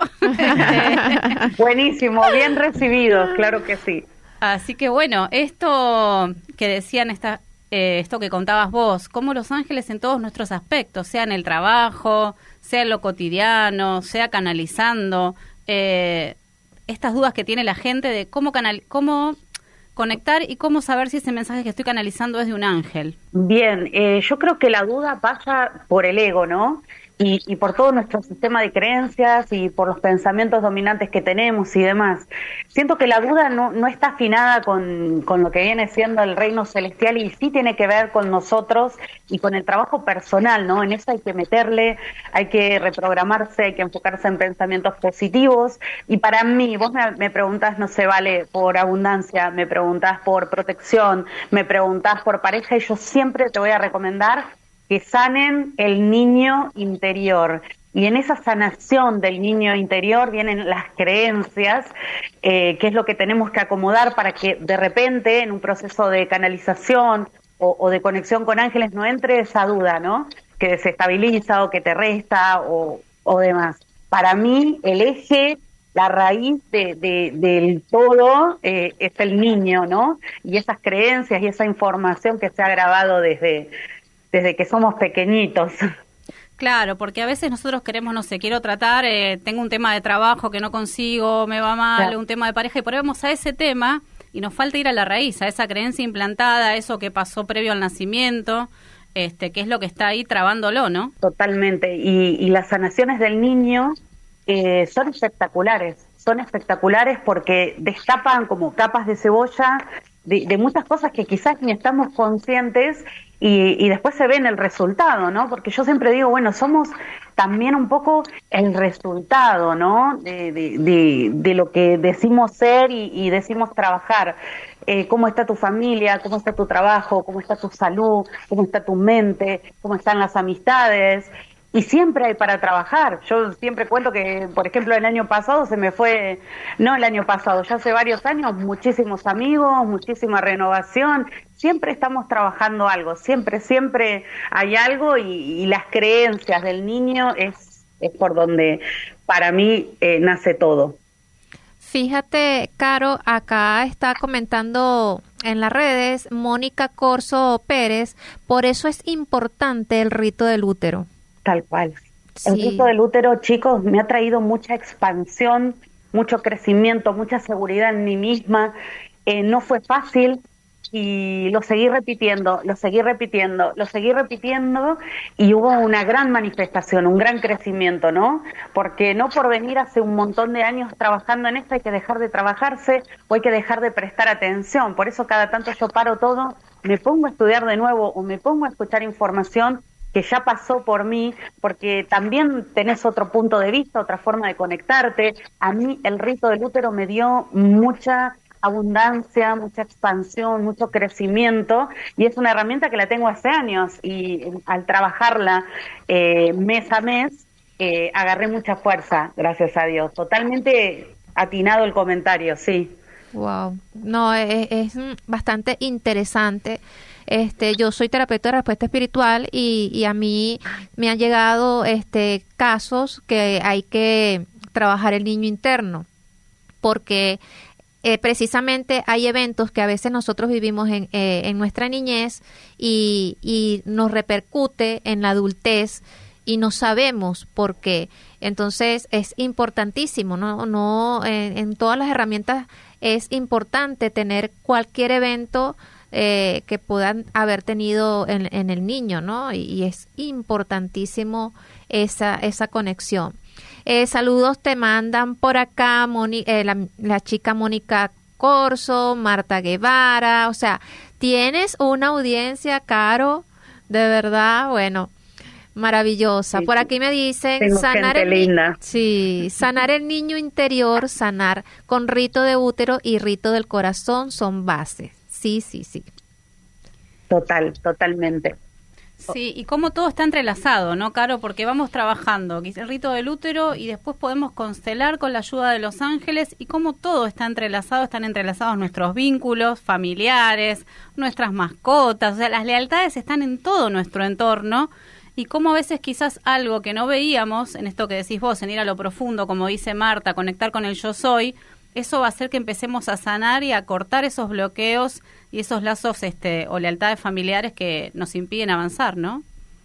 Buenísimo, bien recibidos, claro que sí. Así que bueno, esto que decían esta, eh, esto que contabas vos, cómo los ángeles en todos nuestros aspectos, sea en el trabajo, sea en lo cotidiano, sea canalizando, eh, estas dudas que tiene la gente de cómo canal, cómo conectar y cómo saber si ese mensaje que estoy canalizando es de un ángel. Bien, eh, yo creo que la duda pasa por el ego, ¿no? Y, y por todo nuestro sistema de creencias y por los pensamientos dominantes que tenemos y demás. Siento que la duda no, no está afinada con, con lo que viene siendo el reino celestial y sí tiene que ver con nosotros y con el trabajo personal, ¿no? En eso hay que meterle, hay que reprogramarse, hay que enfocarse en pensamientos positivos. Y para mí, vos me, me preguntás, no se vale por abundancia, me preguntás por protección, me preguntás por pareja y yo siempre te voy a recomendar que sanen el niño interior. Y en esa sanación del niño interior vienen las creencias, eh, que es lo que tenemos que acomodar para que de repente en un proceso de canalización o, o de conexión con ángeles no entre esa duda, ¿no? Que desestabiliza o que te resta o, o demás. Para mí el eje, la raíz de, de, del todo eh, es el niño, ¿no? Y esas creencias y esa información que se ha grabado desde... desde que somos pequeñitos. Claro, porque a veces nosotros queremos, no sé, quiero tratar, eh, tengo un tema de trabajo que no consigo, me va mal, claro. Un tema de pareja, y por ahí vamos a ese tema y nos falta ir a la raíz, a esa creencia implantada, a eso que pasó previo al nacimiento, este, que es lo que está ahí trabándolo, ¿no? Totalmente, y, y las sanaciones del niño eh, son espectaculares, son espectaculares porque destapan como capas de cebolla de, de muchas cosas que quizás ni estamos conscientes. Y, y después se ve en el resultado, ¿no? Porque yo siempre digo, bueno, somos también un poco el resultado, ¿no? De, de, de, de lo que decimos ser y, y decimos trabajar. Eh, ¿Cómo está tu familia? ¿Cómo está tu trabajo? ¿Cómo está tu salud? ¿Cómo está tu mente? ¿Cómo están las amistades? Y siempre hay para trabajar. Yo siempre cuento que, por ejemplo, el año pasado se me fue, no el año pasado, ya hace varios años, muchísimos amigos, muchísima renovación. Siempre estamos trabajando algo, siempre, siempre hay algo y, y las creencias del niño es, es por donde para mí eh, nace todo. Fíjate, Caro, acá está comentando en las redes Mónica Corso Pérez, por eso es importante el rito del útero. Tal cual. Sí. El rito del útero, chicos, me ha traído mucha expansión, mucho crecimiento, mucha seguridad en mí misma. Eh, no fue fácil y lo seguí repitiendo, lo seguí repitiendo, lo seguí repitiendo y hubo una gran manifestación, un gran crecimiento, ¿no? Porque no por venir hace un montón de años trabajando en esto hay que dejar de trabajarse o hay que dejar de prestar atención. Por eso cada tanto yo paro todo, me pongo a estudiar de nuevo o me pongo a escuchar información que ya pasó por mí, porque también tenés otro punto de vista, otra forma de conectarte. A mí el rito del útero me dio mucha abundancia, mucha expansión, mucho crecimiento, y es una herramienta que la tengo hace años, y al trabajarla eh, mes a mes, eh, agarré mucha fuerza, gracias a Dios. Totalmente atinado el comentario, sí. Wow, no, es, es bastante interesante. Este, yo soy terapeuta de respuesta espiritual y, y a mí me han llegado este casos que hay que trabajar el niño interno, porque eh, precisamente hay eventos que a veces nosotros vivimos en, eh, en nuestra niñez y, y nos repercute en la adultez y no sabemos por qué. Entonces es importantísimo, no, no en, en todas las herramientas es importante tener cualquier evento Eh, que puedan haber tenido en, en el niño, ¿no? Y, y es importantísimo esa esa conexión. Eh, saludos te mandan por acá Moni, eh, la, la chica Mónica Corso, Marta Guevara, o sea, tienes una audiencia, Caro, de verdad, bueno, Maravillosa. Sí, Por sí. aquí me dicen Tengo sanar gente el ni- linda. sí, sanar el niño interior, sanar con rito de útero y rito del corazón son bases. Sí, sí, sí. Total, totalmente. Sí, y cómo todo está entrelazado, ¿no, Caro? Porque vamos trabajando el rito del útero y después podemos constelar con la ayuda de los ángeles y cómo todo está entrelazado, están entrelazados nuestros vínculos familiares, nuestras mascotas, o sea, las lealtades están en todo nuestro entorno y cómo a veces quizás algo que no veíamos, en esto que decís vos, en ir a lo profundo, como dice Marta, conectar con el yo soy, eso va a hacer que empecemos a sanar y a cortar esos bloqueos y esos lazos este, o lealtades familiares que nos impiden avanzar, ¿no?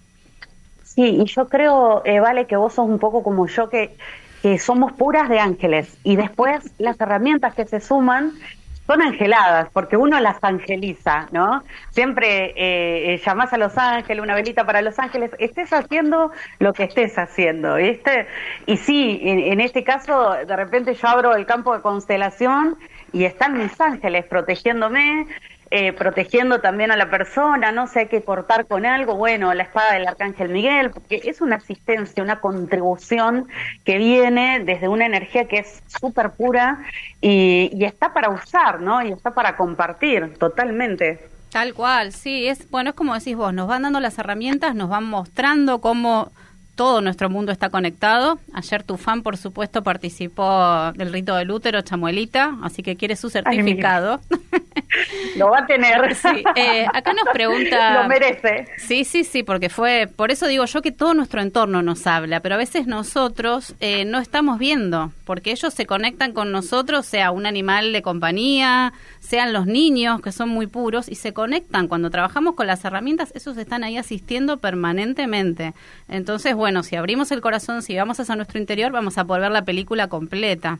Sí, y yo creo, eh, Vale, que vos sos un poco como yo, que, que somos puras de ángeles, y después las herramientas que se suman son angeladas, porque uno las angeliza, ¿no? Siempre eh, eh, llamás a los ángeles, una velita para los ángeles, estés haciendo lo que estés haciendo, ¿viste? Y sí, en, en este caso, de repente yo abro el campo de constelación y están mis ángeles protegiéndome, eh, protegiendo también a la persona, no sé, hay que cortar con algo, bueno, la espada del Arcángel Miguel, porque es una asistencia, una contribución que viene desde una energía que es súper pura y, y está para usar, ¿no? Y está para compartir, totalmente. Tal cual, sí, es bueno, es como decís vos, nos van dando las herramientas, nos van mostrando cómo todo nuestro mundo está conectado. Ayer tu fan, por supuesto, participó del rito del útero, Chamuelita, así que quiere su certificado. Ay, lo va a tener. Sí, eh, acá nos pregunta... Lo merece. Sí, sí, sí, porque fue... Por eso digo yo que todo nuestro entorno nos habla, pero a veces nosotros eh, no estamos viendo, porque ellos se conectan con nosotros, sea un animal de compañía, sean los niños, que son muy puros, y se conectan. Cuando trabajamos con las herramientas, esos están ahí asistiendo permanentemente. Entonces, bueno, si abrimos el corazón, si vamos hacia nuestro interior, vamos a poder ver la película completa.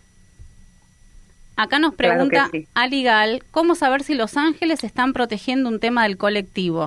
Acá nos pregunta Claro que sí. Ali Gal, ¿cómo saber si los ángeles están protegiendo un tema del colectivo?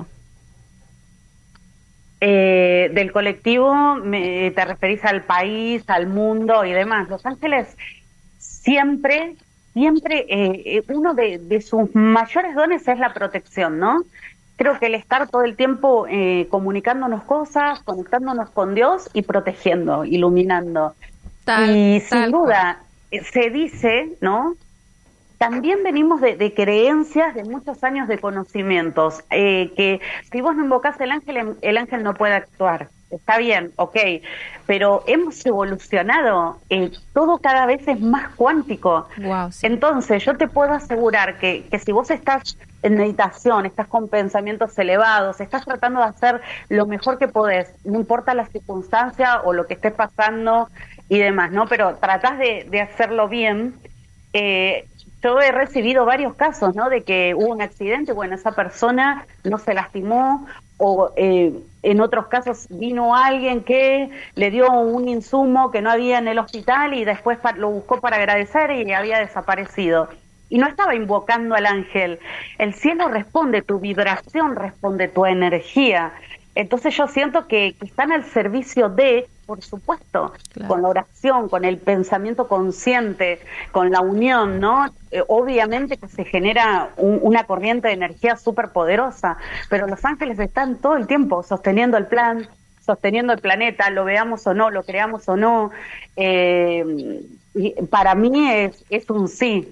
Eh, del colectivo, me, te referís al país, al mundo y demás. Los ángeles siempre, siempre, eh, uno de, de sus mayores dones es la protección, ¿no? Creo que el estar todo el tiempo eh, comunicándonos cosas, conectándonos con Dios y protegiendo, iluminando. Tal, y tal sin duda, eh, se dice, ¿no? También venimos de, de creencias de muchos años de conocimientos, eh, que si vos no invocás el ángel, el ángel no puede actuar. Está bien, ok, pero hemos evolucionado, eh, todo cada vez es más cuántico. Wow, sí. Entonces, yo te puedo asegurar que, que si vos estás en meditación, estás con pensamientos elevados, estás tratando de hacer lo mejor que podés, no importa la circunstancia o lo que esté pasando y demás, ¿no? Pero tratás de, de hacerlo bien. Eh, yo he recibido varios casos, ¿no? De que hubo un accidente, bueno, esa persona no se lastimó, o eh, en otros casos vino alguien que le dio un insumo que no había en el hospital y después lo buscó para agradecer y había desaparecido. Y no estaba invocando al ángel. El cielo responde, tu vibración responde, tu energía. Entonces yo siento que, que están al servicio de, por supuesto, Claro. con la oración, con el pensamiento consciente, con la unión, ¿no? Eh, obviamente que se genera un, una corriente de energía súper poderosa, pero los ángeles están todo el tiempo sosteniendo el plan, sosteniendo el planeta, lo veamos o no, lo creamos o no. Eh, y para mí es, es un sí.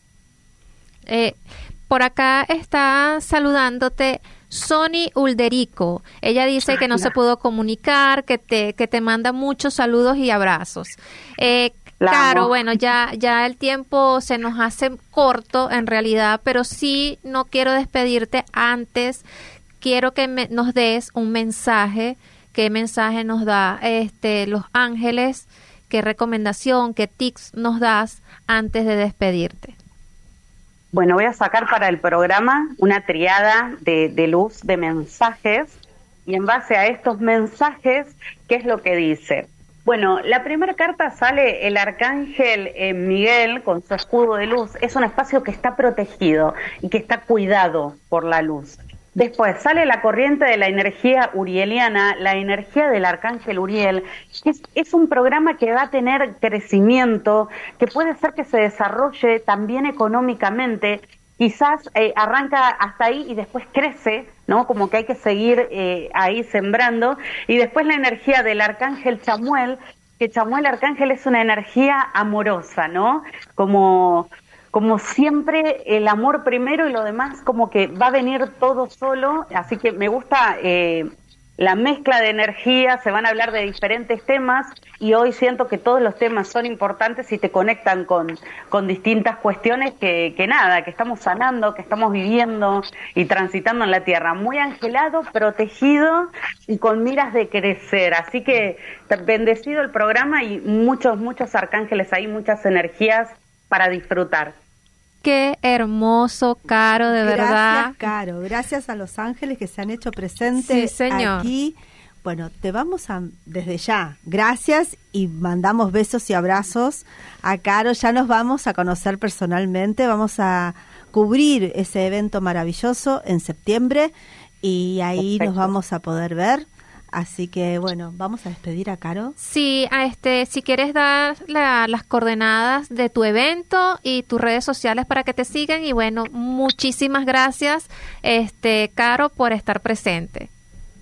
Eh, por acá está saludándote Sony Ulderico. Ella dice que no se pudo comunicar, que te que te manda muchos saludos y abrazos. Eh, La claro, amo. bueno, ya ya el tiempo se nos hace corto en realidad, pero sí no quiero despedirte antes. Quiero que me, nos des un mensaje. ¿Qué mensaje nos da este los ángeles? ¿Qué recomendación, qué tips nos das antes de despedirte? Bueno, voy a sacar para el programa una triada de, de luz de mensajes y en base a estos mensajes, ¿qué es lo que dice? Bueno, la primera carta sale el arcángel eh, Miguel con su escudo de luz. Es un espacio que está protegido y que está cuidado por la luz. Después sale la corriente de la energía urieliana, la energía del arcángel Uriel. Es, es un programa que va a tener crecimiento, que puede ser que se desarrolle también económicamente, quizás eh, arranca hasta ahí y después crece, ¿no? Como que hay que seguir eh, ahí sembrando. Y después la energía del arcángel Chamuel, que Chamuel Arcángel es una energía amorosa, ¿no? Como, como siempre el amor primero y lo demás como que va a venir todo solo, así que me gusta eh, la mezcla de energía, se van a hablar de diferentes temas y hoy siento que todos los temas son importantes y te conectan con, con distintas cuestiones que, que nada, que estamos sanando, que estamos viviendo y transitando en la tierra. Muy angelado, protegido y con miras de crecer. Así que bendecido el programa y muchos, muchos arcángeles ahí, muchas energías para disfrutar. Qué hermoso, Caro, de gracias, verdad. Gracias, Caro. Gracias a los ángeles que se han hecho presentes sí, señor. aquí. Bueno, te vamos a, desde ya, gracias y mandamos besos y abrazos a Caro. Ya nos vamos a conocer personalmente, vamos a cubrir ese evento maravilloso en septiembre y ahí Perfecto. Nos vamos a poder ver. Así que bueno, vamos a despedir a Caro. Sí, a este, si quieres dar la, las coordenadas de tu evento y tus redes sociales para que te sigan y bueno, muchísimas gracias, este, Caro, por estar presente.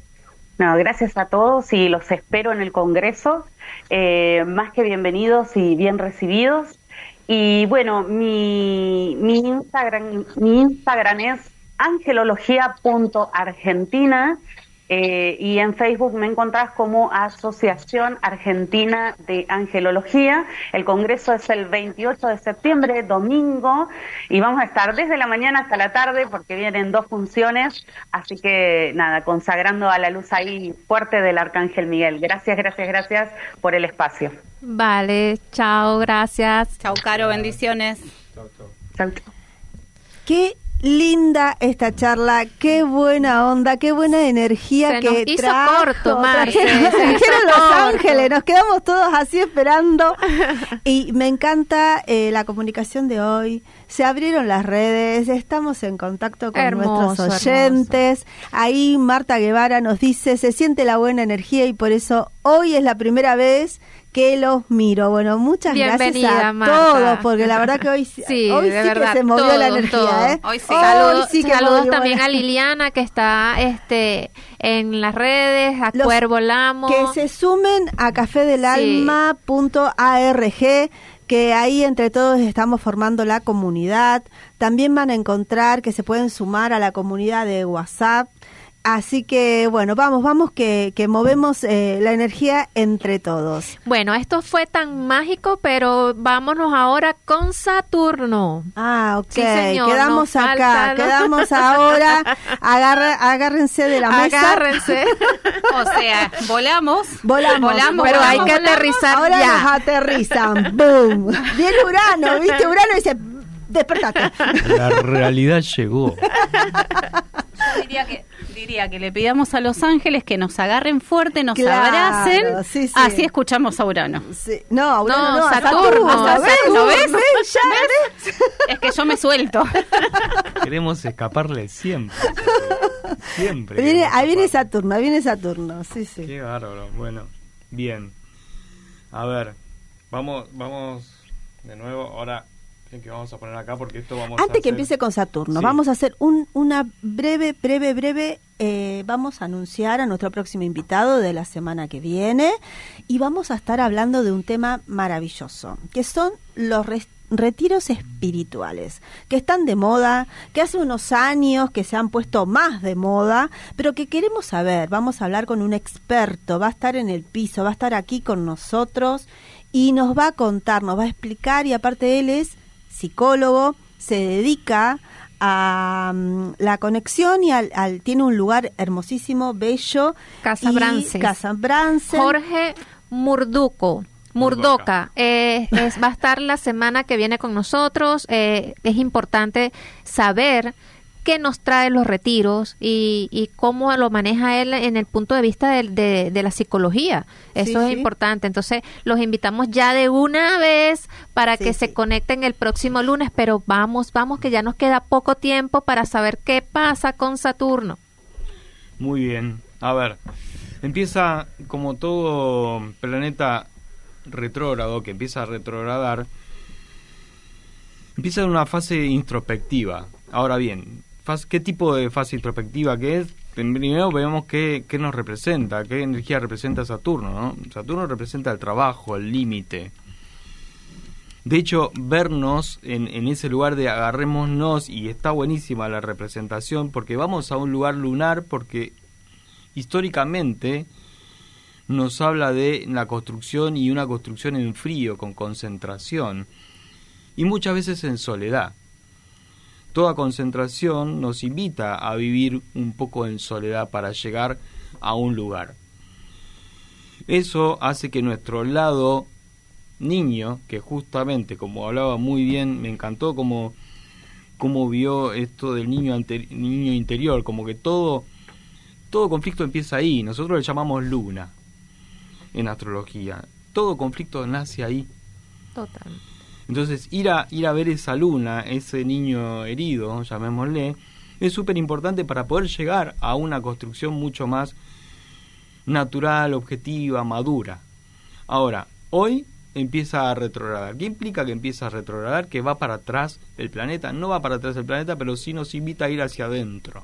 No, gracias a todos y los espero en el Congreso, eh, más que bienvenidos y bien recibidos. Y bueno, mi, mi Instagram, mi Instagram es angelología punto argentina. Eh, y en Facebook me encontrás como Asociación Argentina de Angelología. El congreso es el veintiocho de septiembre, domingo, y vamos a estar desde la mañana hasta la tarde porque vienen dos funciones, así que nada, consagrando a la luz ahí fuerte del Arcángel Miguel. Gracias, gracias, gracias por el espacio. Vale, chao, gracias. Chao, Caro, bendiciones. Chao, chao. Chao, chao. ¿Qué linda esta charla, qué buena onda, qué buena energía se que nos hizo trajo, corto, Marce, trajeron, se hizo trajeron Los corto. Ángeles, nos quedamos todos así esperando y me encanta eh, la comunicación de hoy, se abrieron las redes, estamos en contacto con Hermoso, nuestros oyentes, hermoso. Ahí Marta Guevara nos dice, se siente la buena energía y por eso hoy es la primera vez que los miro. Bueno, muchas Bienvenida, gracias a Marta. todos, porque la verdad que hoy sí, hoy de sí verdad, que se movió todo, la energía, todo. ¿eh? Hoy sí. Saludos, sí que saludos movió también la- a Liliana que está este en las redes, a Los Cuervo Lamo. Que se sumen a café del alma punto org, que ahí entre todos estamos formando la comunidad. También van a encontrar que se pueden sumar a la comunidad de WhatsApp. Así que, bueno, vamos, vamos, que, que movemos eh, la energía entre todos. Bueno, esto fue tan mágico, pero vámonos ahora con Saturno. Ah, ok, Sí, señor, quedamos nos acá, falta, ¿no? quedamos ahora, agarra, agárrense de la mesa. Agárrense. O sea, volamos. Volamos, Volamos, pero hay volamos, que volamos. aterrizar Ahora ya. nos aterrizan, boom. Viene Urano, ¿viste? Urano dice, despertate. La realidad llegó. Yo diría que, diría que le pidamos a los ángeles que nos agarren fuerte, nos Claro, abracen, sí, sí. así escuchamos a Urano. Sí. No, Urano No, no, a Saturno, Saturno, a ¿ves? Saturno, ¿ves? ¿Ves? Ya, ¿ves? Es que yo me suelto. Queremos escaparle siempre. Siempre. Viene, queremos ahí viene escapar. Saturno, ahí viene Saturno, sí, sí. Qué bárbaro. Bueno, bien. A ver, vamos, vamos de nuevo. Ahora, ¿qué vamos a poner acá? Porque esto vamos a Antes que hacer- empiece con Saturno, Sí. vamos a hacer un, una breve, breve, breve, eh, vamos a anunciar a nuestro próximo invitado de la semana que viene y vamos a estar hablando de un tema maravilloso, que son los res- retiros espirituales, que están de moda, que hace unos años que se han puesto más de moda, pero que queremos saber. Vamos a hablar con un experto, va a estar en el piso, va a estar aquí con nosotros y nos va a contar, nos va a explicar, y aparte él es psicólogo, se dedica a um, la conexión y al, al- tiene un lugar hermosísimo, bello. Casa y- Brances. Casa Brances. Jorge Murduco. Murdoca, eh, es, va a estar la semana que viene con nosotros. Eh, es importante saber qué nos trae los retiros y, y cómo lo maneja él en el punto de vista de, de, de la psicología. Eso Sí, es sí. importante. Entonces, los invitamos ya de una vez para Sí, que sí. se conecten el próximo lunes, pero vamos, vamos, que ya nos queda poco tiempo para saber qué pasa con Saturno. Muy bien. A ver, empieza como todo planeta retrógrado que empieza a retrogradar, empieza en una fase introspectiva, Ahora bien, ¿qué tipo de fase introspectiva que es? Primero vemos qué, qué nos representa, qué energía representa Saturno, ¿no? Saturno representa el trabajo, el límite. De hecho, vernos en, en ese lugar de agarrémonos, y está buenísima la representación, porque vamos a un lugar lunar, porque históricamente nos habla de la construcción, y una construcción en frío, con concentración, y muchas veces en soledad. Toda concentración nos invita a vivir un poco en soledad para llegar a un lugar. Eso hace que nuestro lado niño, que justamente, como hablaba muy bien, me encantó cómo, cómo vio esto del niño, ante, niño interior, como que todo, todo conflicto empieza ahí. Nosotros le llamamos luna en astrología. Todo conflicto nace ahí. Total. Entonces, ir a ir a ver esa luna, ese niño herido, llamémosle, es súper importante para poder llegar a una construcción mucho más natural, objetiva, madura. Ahora, hoy empieza a retrogradar. ¿Qué implica que empieza a retrogradar? Que va para atrás el planeta. No va para atrás el planeta, pero sí nos invita a ir hacia adentro.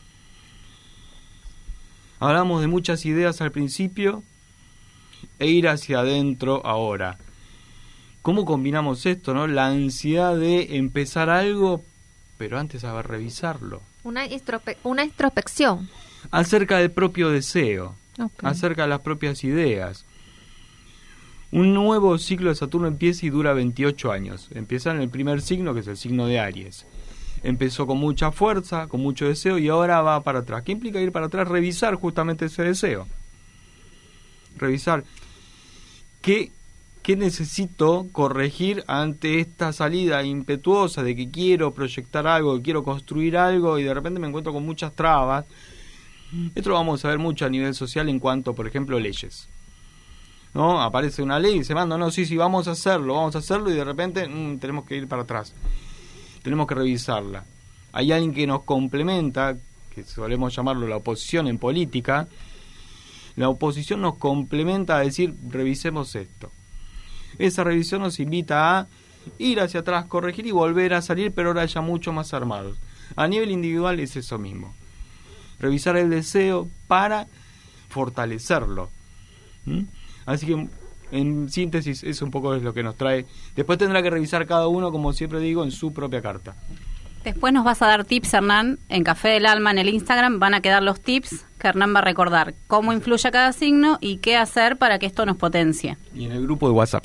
Hablamos de muchas ideas al principio e ir hacia adentro ahora. ¿Cómo combinamos esto, no? La ansiedad de empezar algo, pero antes a revisarlo. Una, introspe- una introspección. Acerca del propio deseo, okay. Acerca de las propias ideas. Un nuevo ciclo de Saturno empieza y dura veintiocho años. Empieza en el primer signo, que es el signo de Aries. Empezó con mucha fuerza, con mucho deseo, y ahora va para atrás. ¿Qué implica ir para atrás? Revisar justamente ese deseo. Revisar. ¿Qué... ¿Qué necesito corregir ante esta salida impetuosa de que quiero proyectar algo, que quiero construir algo, y de repente me encuentro con muchas trabas? Esto lo vamos a ver mucho a nivel social en cuanto, por ejemplo, leyes. ¿No? Aparece una ley y se manda, no, sí, sí, vamos a hacerlo, vamos a hacerlo, y de repente mmm, tenemos que ir para atrás. Tenemos que revisarla. Hay alguien que nos complementa, que solemos llamarlo la oposición en política. La oposición nos complementa a decir, revisemos esto. Esa revisión nos invita a ir hacia atrás, corregir y volver a salir, pero ahora ya mucho más armados. A nivel individual es eso mismo. Revisar el deseo para fortalecerlo. ¿Mm? Así que, en síntesis, eso un poco es lo que nos trae. Después tendrá que revisar cada uno, como siempre digo, en su propia carta. Después nos vas a dar tips, Hernán, en Café del Alma, en el Instagram, van a quedar los tips que Hernán va a recordar, cómo influye cada signo y qué hacer para que esto nos potencie. Y en el grupo de WhatsApp.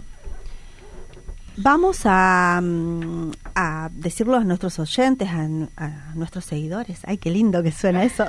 Vamos a, a decirlo a nuestros oyentes, a, a nuestros seguidores. Ay, qué lindo que suena eso.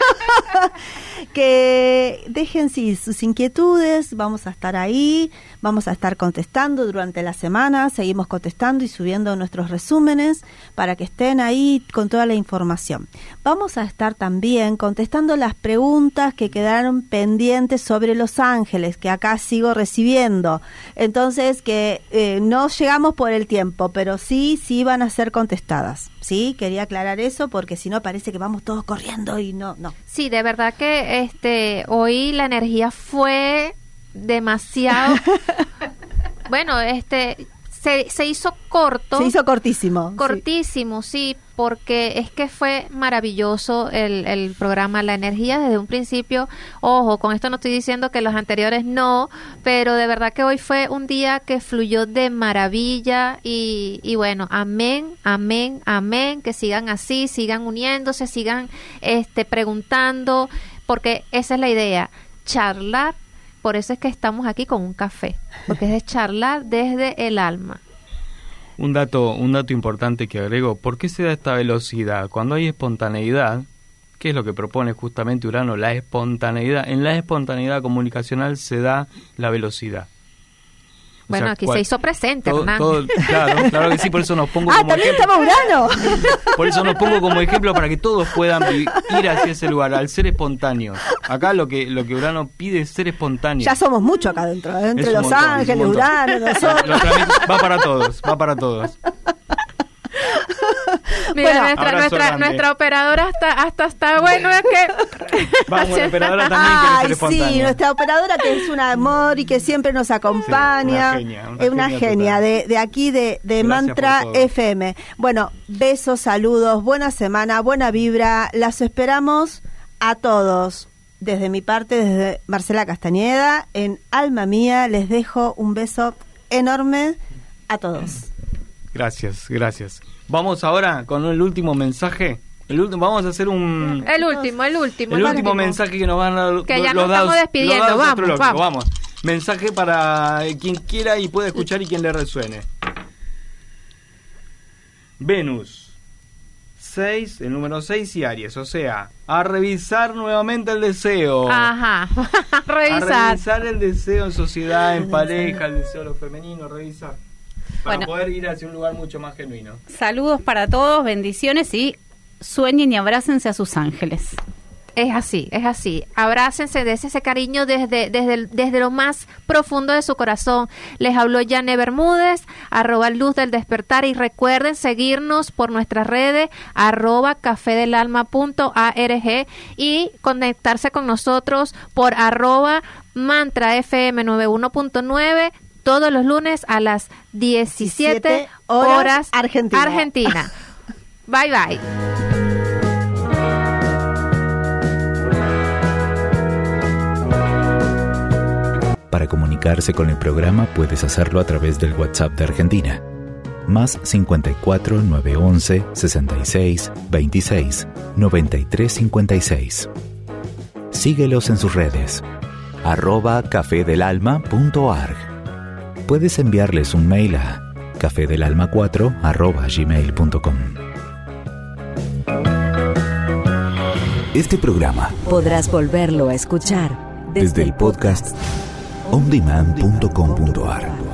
Que dejen sí, sus inquietudes, vamos a estar ahí, vamos a estar contestando durante la semana, seguimos contestando y subiendo nuestros resúmenes para que estén ahí con toda la información. Vamos a estar también contestando las preguntas que quedaron pendientes sobre los ángeles, que acá sigo recibiendo. Entonces, que eh, no llegamos por el tiempo, pero sí, sí van a ser contestadas. Sí, quería aclarar eso porque si no parece que vamos todos corriendo y no, no. Sí, de verdad que este hoy la energía fue demasiado. Bueno, este se, se hizo corto. Se hizo cortísimo. Cortísimo, sí, sí, porque es que fue maravilloso el, el programa, la energía desde un principio. Ojo, con esto no estoy diciendo que los anteriores no, pero de verdad que hoy fue un día que fluyó de maravilla y, y bueno, amén, amén, amén, que sigan así, sigan uniéndose, sigan este preguntando, porque esa es la idea, charlar. Por eso es que estamos aquí con un café, porque es de charlar desde el alma. Un dato, un dato importante que agrego, ¿por qué se da esta velocidad? Cuando hay espontaneidad, ¿qué es lo que propone justamente Urano? La espontaneidad. En la espontaneidad comunicacional se da la velocidad. O bueno, sea, aquí cual, se hizo presente, todo, Hernán. Todo, claro, claro que sí, por eso nos pongo ah, como también ejemplo. estaba Urano. Por eso nos pongo como ejemplo para que todos puedan ir hacia ese lugar, al ser espontáneo. Acá lo que lo que Urano pide es ser espontáneo. Ya somos muchos acá adentro, ¿eh? Entre es Los montón, Ángeles, Urano, nosotros. Va para todos, va para todos. Mira, Bueno, nuestra, abrazo nuestra, grande. nuestra operadora hasta, hasta está bueno, es que... Vamos, la operadora también quiere Ay, ser espontánea. sí, nuestra operadora que es un amor y que siempre nos acompaña. Sí, una genia, una es una genia genia total. de, de aquí de, de Gracias Mantra por todo. F M. Bueno, besos, saludos, buena semana, buena vibra. Las esperamos a todos. Desde mi parte, desde Marcela Castañeda, en Alma Mía, les dejo un beso enorme a todos. Gracias, gracias. Vamos ahora con el último mensaje. El último, vamos a hacer un... El último, el último. El último mensaje que nos van a dar Que ya los nos dados, estamos despidiendo, los dados vamos, astrológicos. vamos. Vamos. Mensaje para quien quiera y pueda escuchar y quien le resuene. Venus seis, el número seis y Aries, o sea, a revisar nuevamente el deseo. Ajá, A revisar. revisar el deseo en sociedad, en pareja, el deseo de lo femenino, revisar. Para Bueno. poder ir hacia un lugar mucho más genuino. Saludos para todos, bendiciones y sueñen y abrácense a sus ángeles. Es así, es así. Abrácense, dense ese cariño desde, desde, el- desde lo más profundo de su corazón. Les habló Yane Bermúdez, arroba Luz del Despertar, y recuerden seguirnos por nuestras redes, arroba cafedelalma.arg, y conectarse con nosotros por arroba mantra F M noventa y uno punto nueve todos los lunes a las diecisiete horas horas Argentina. Argentina. Bye bye. Para comunicarse con el programa puedes hacerlo a través del WhatsApp de Argentina. Más cincuenta y cuatro, nueve once, sesenta y seis, veintiséis, noventa y tres cincuenta y seis. Síguelos en sus redes. Arroba cafedelalma.arg. Puedes enviarles un mail a cafedelalma cuatro arroba gmail punto com. Este programa Podrás volverlo a escuchar desde el podcast on demand punto com punto a r.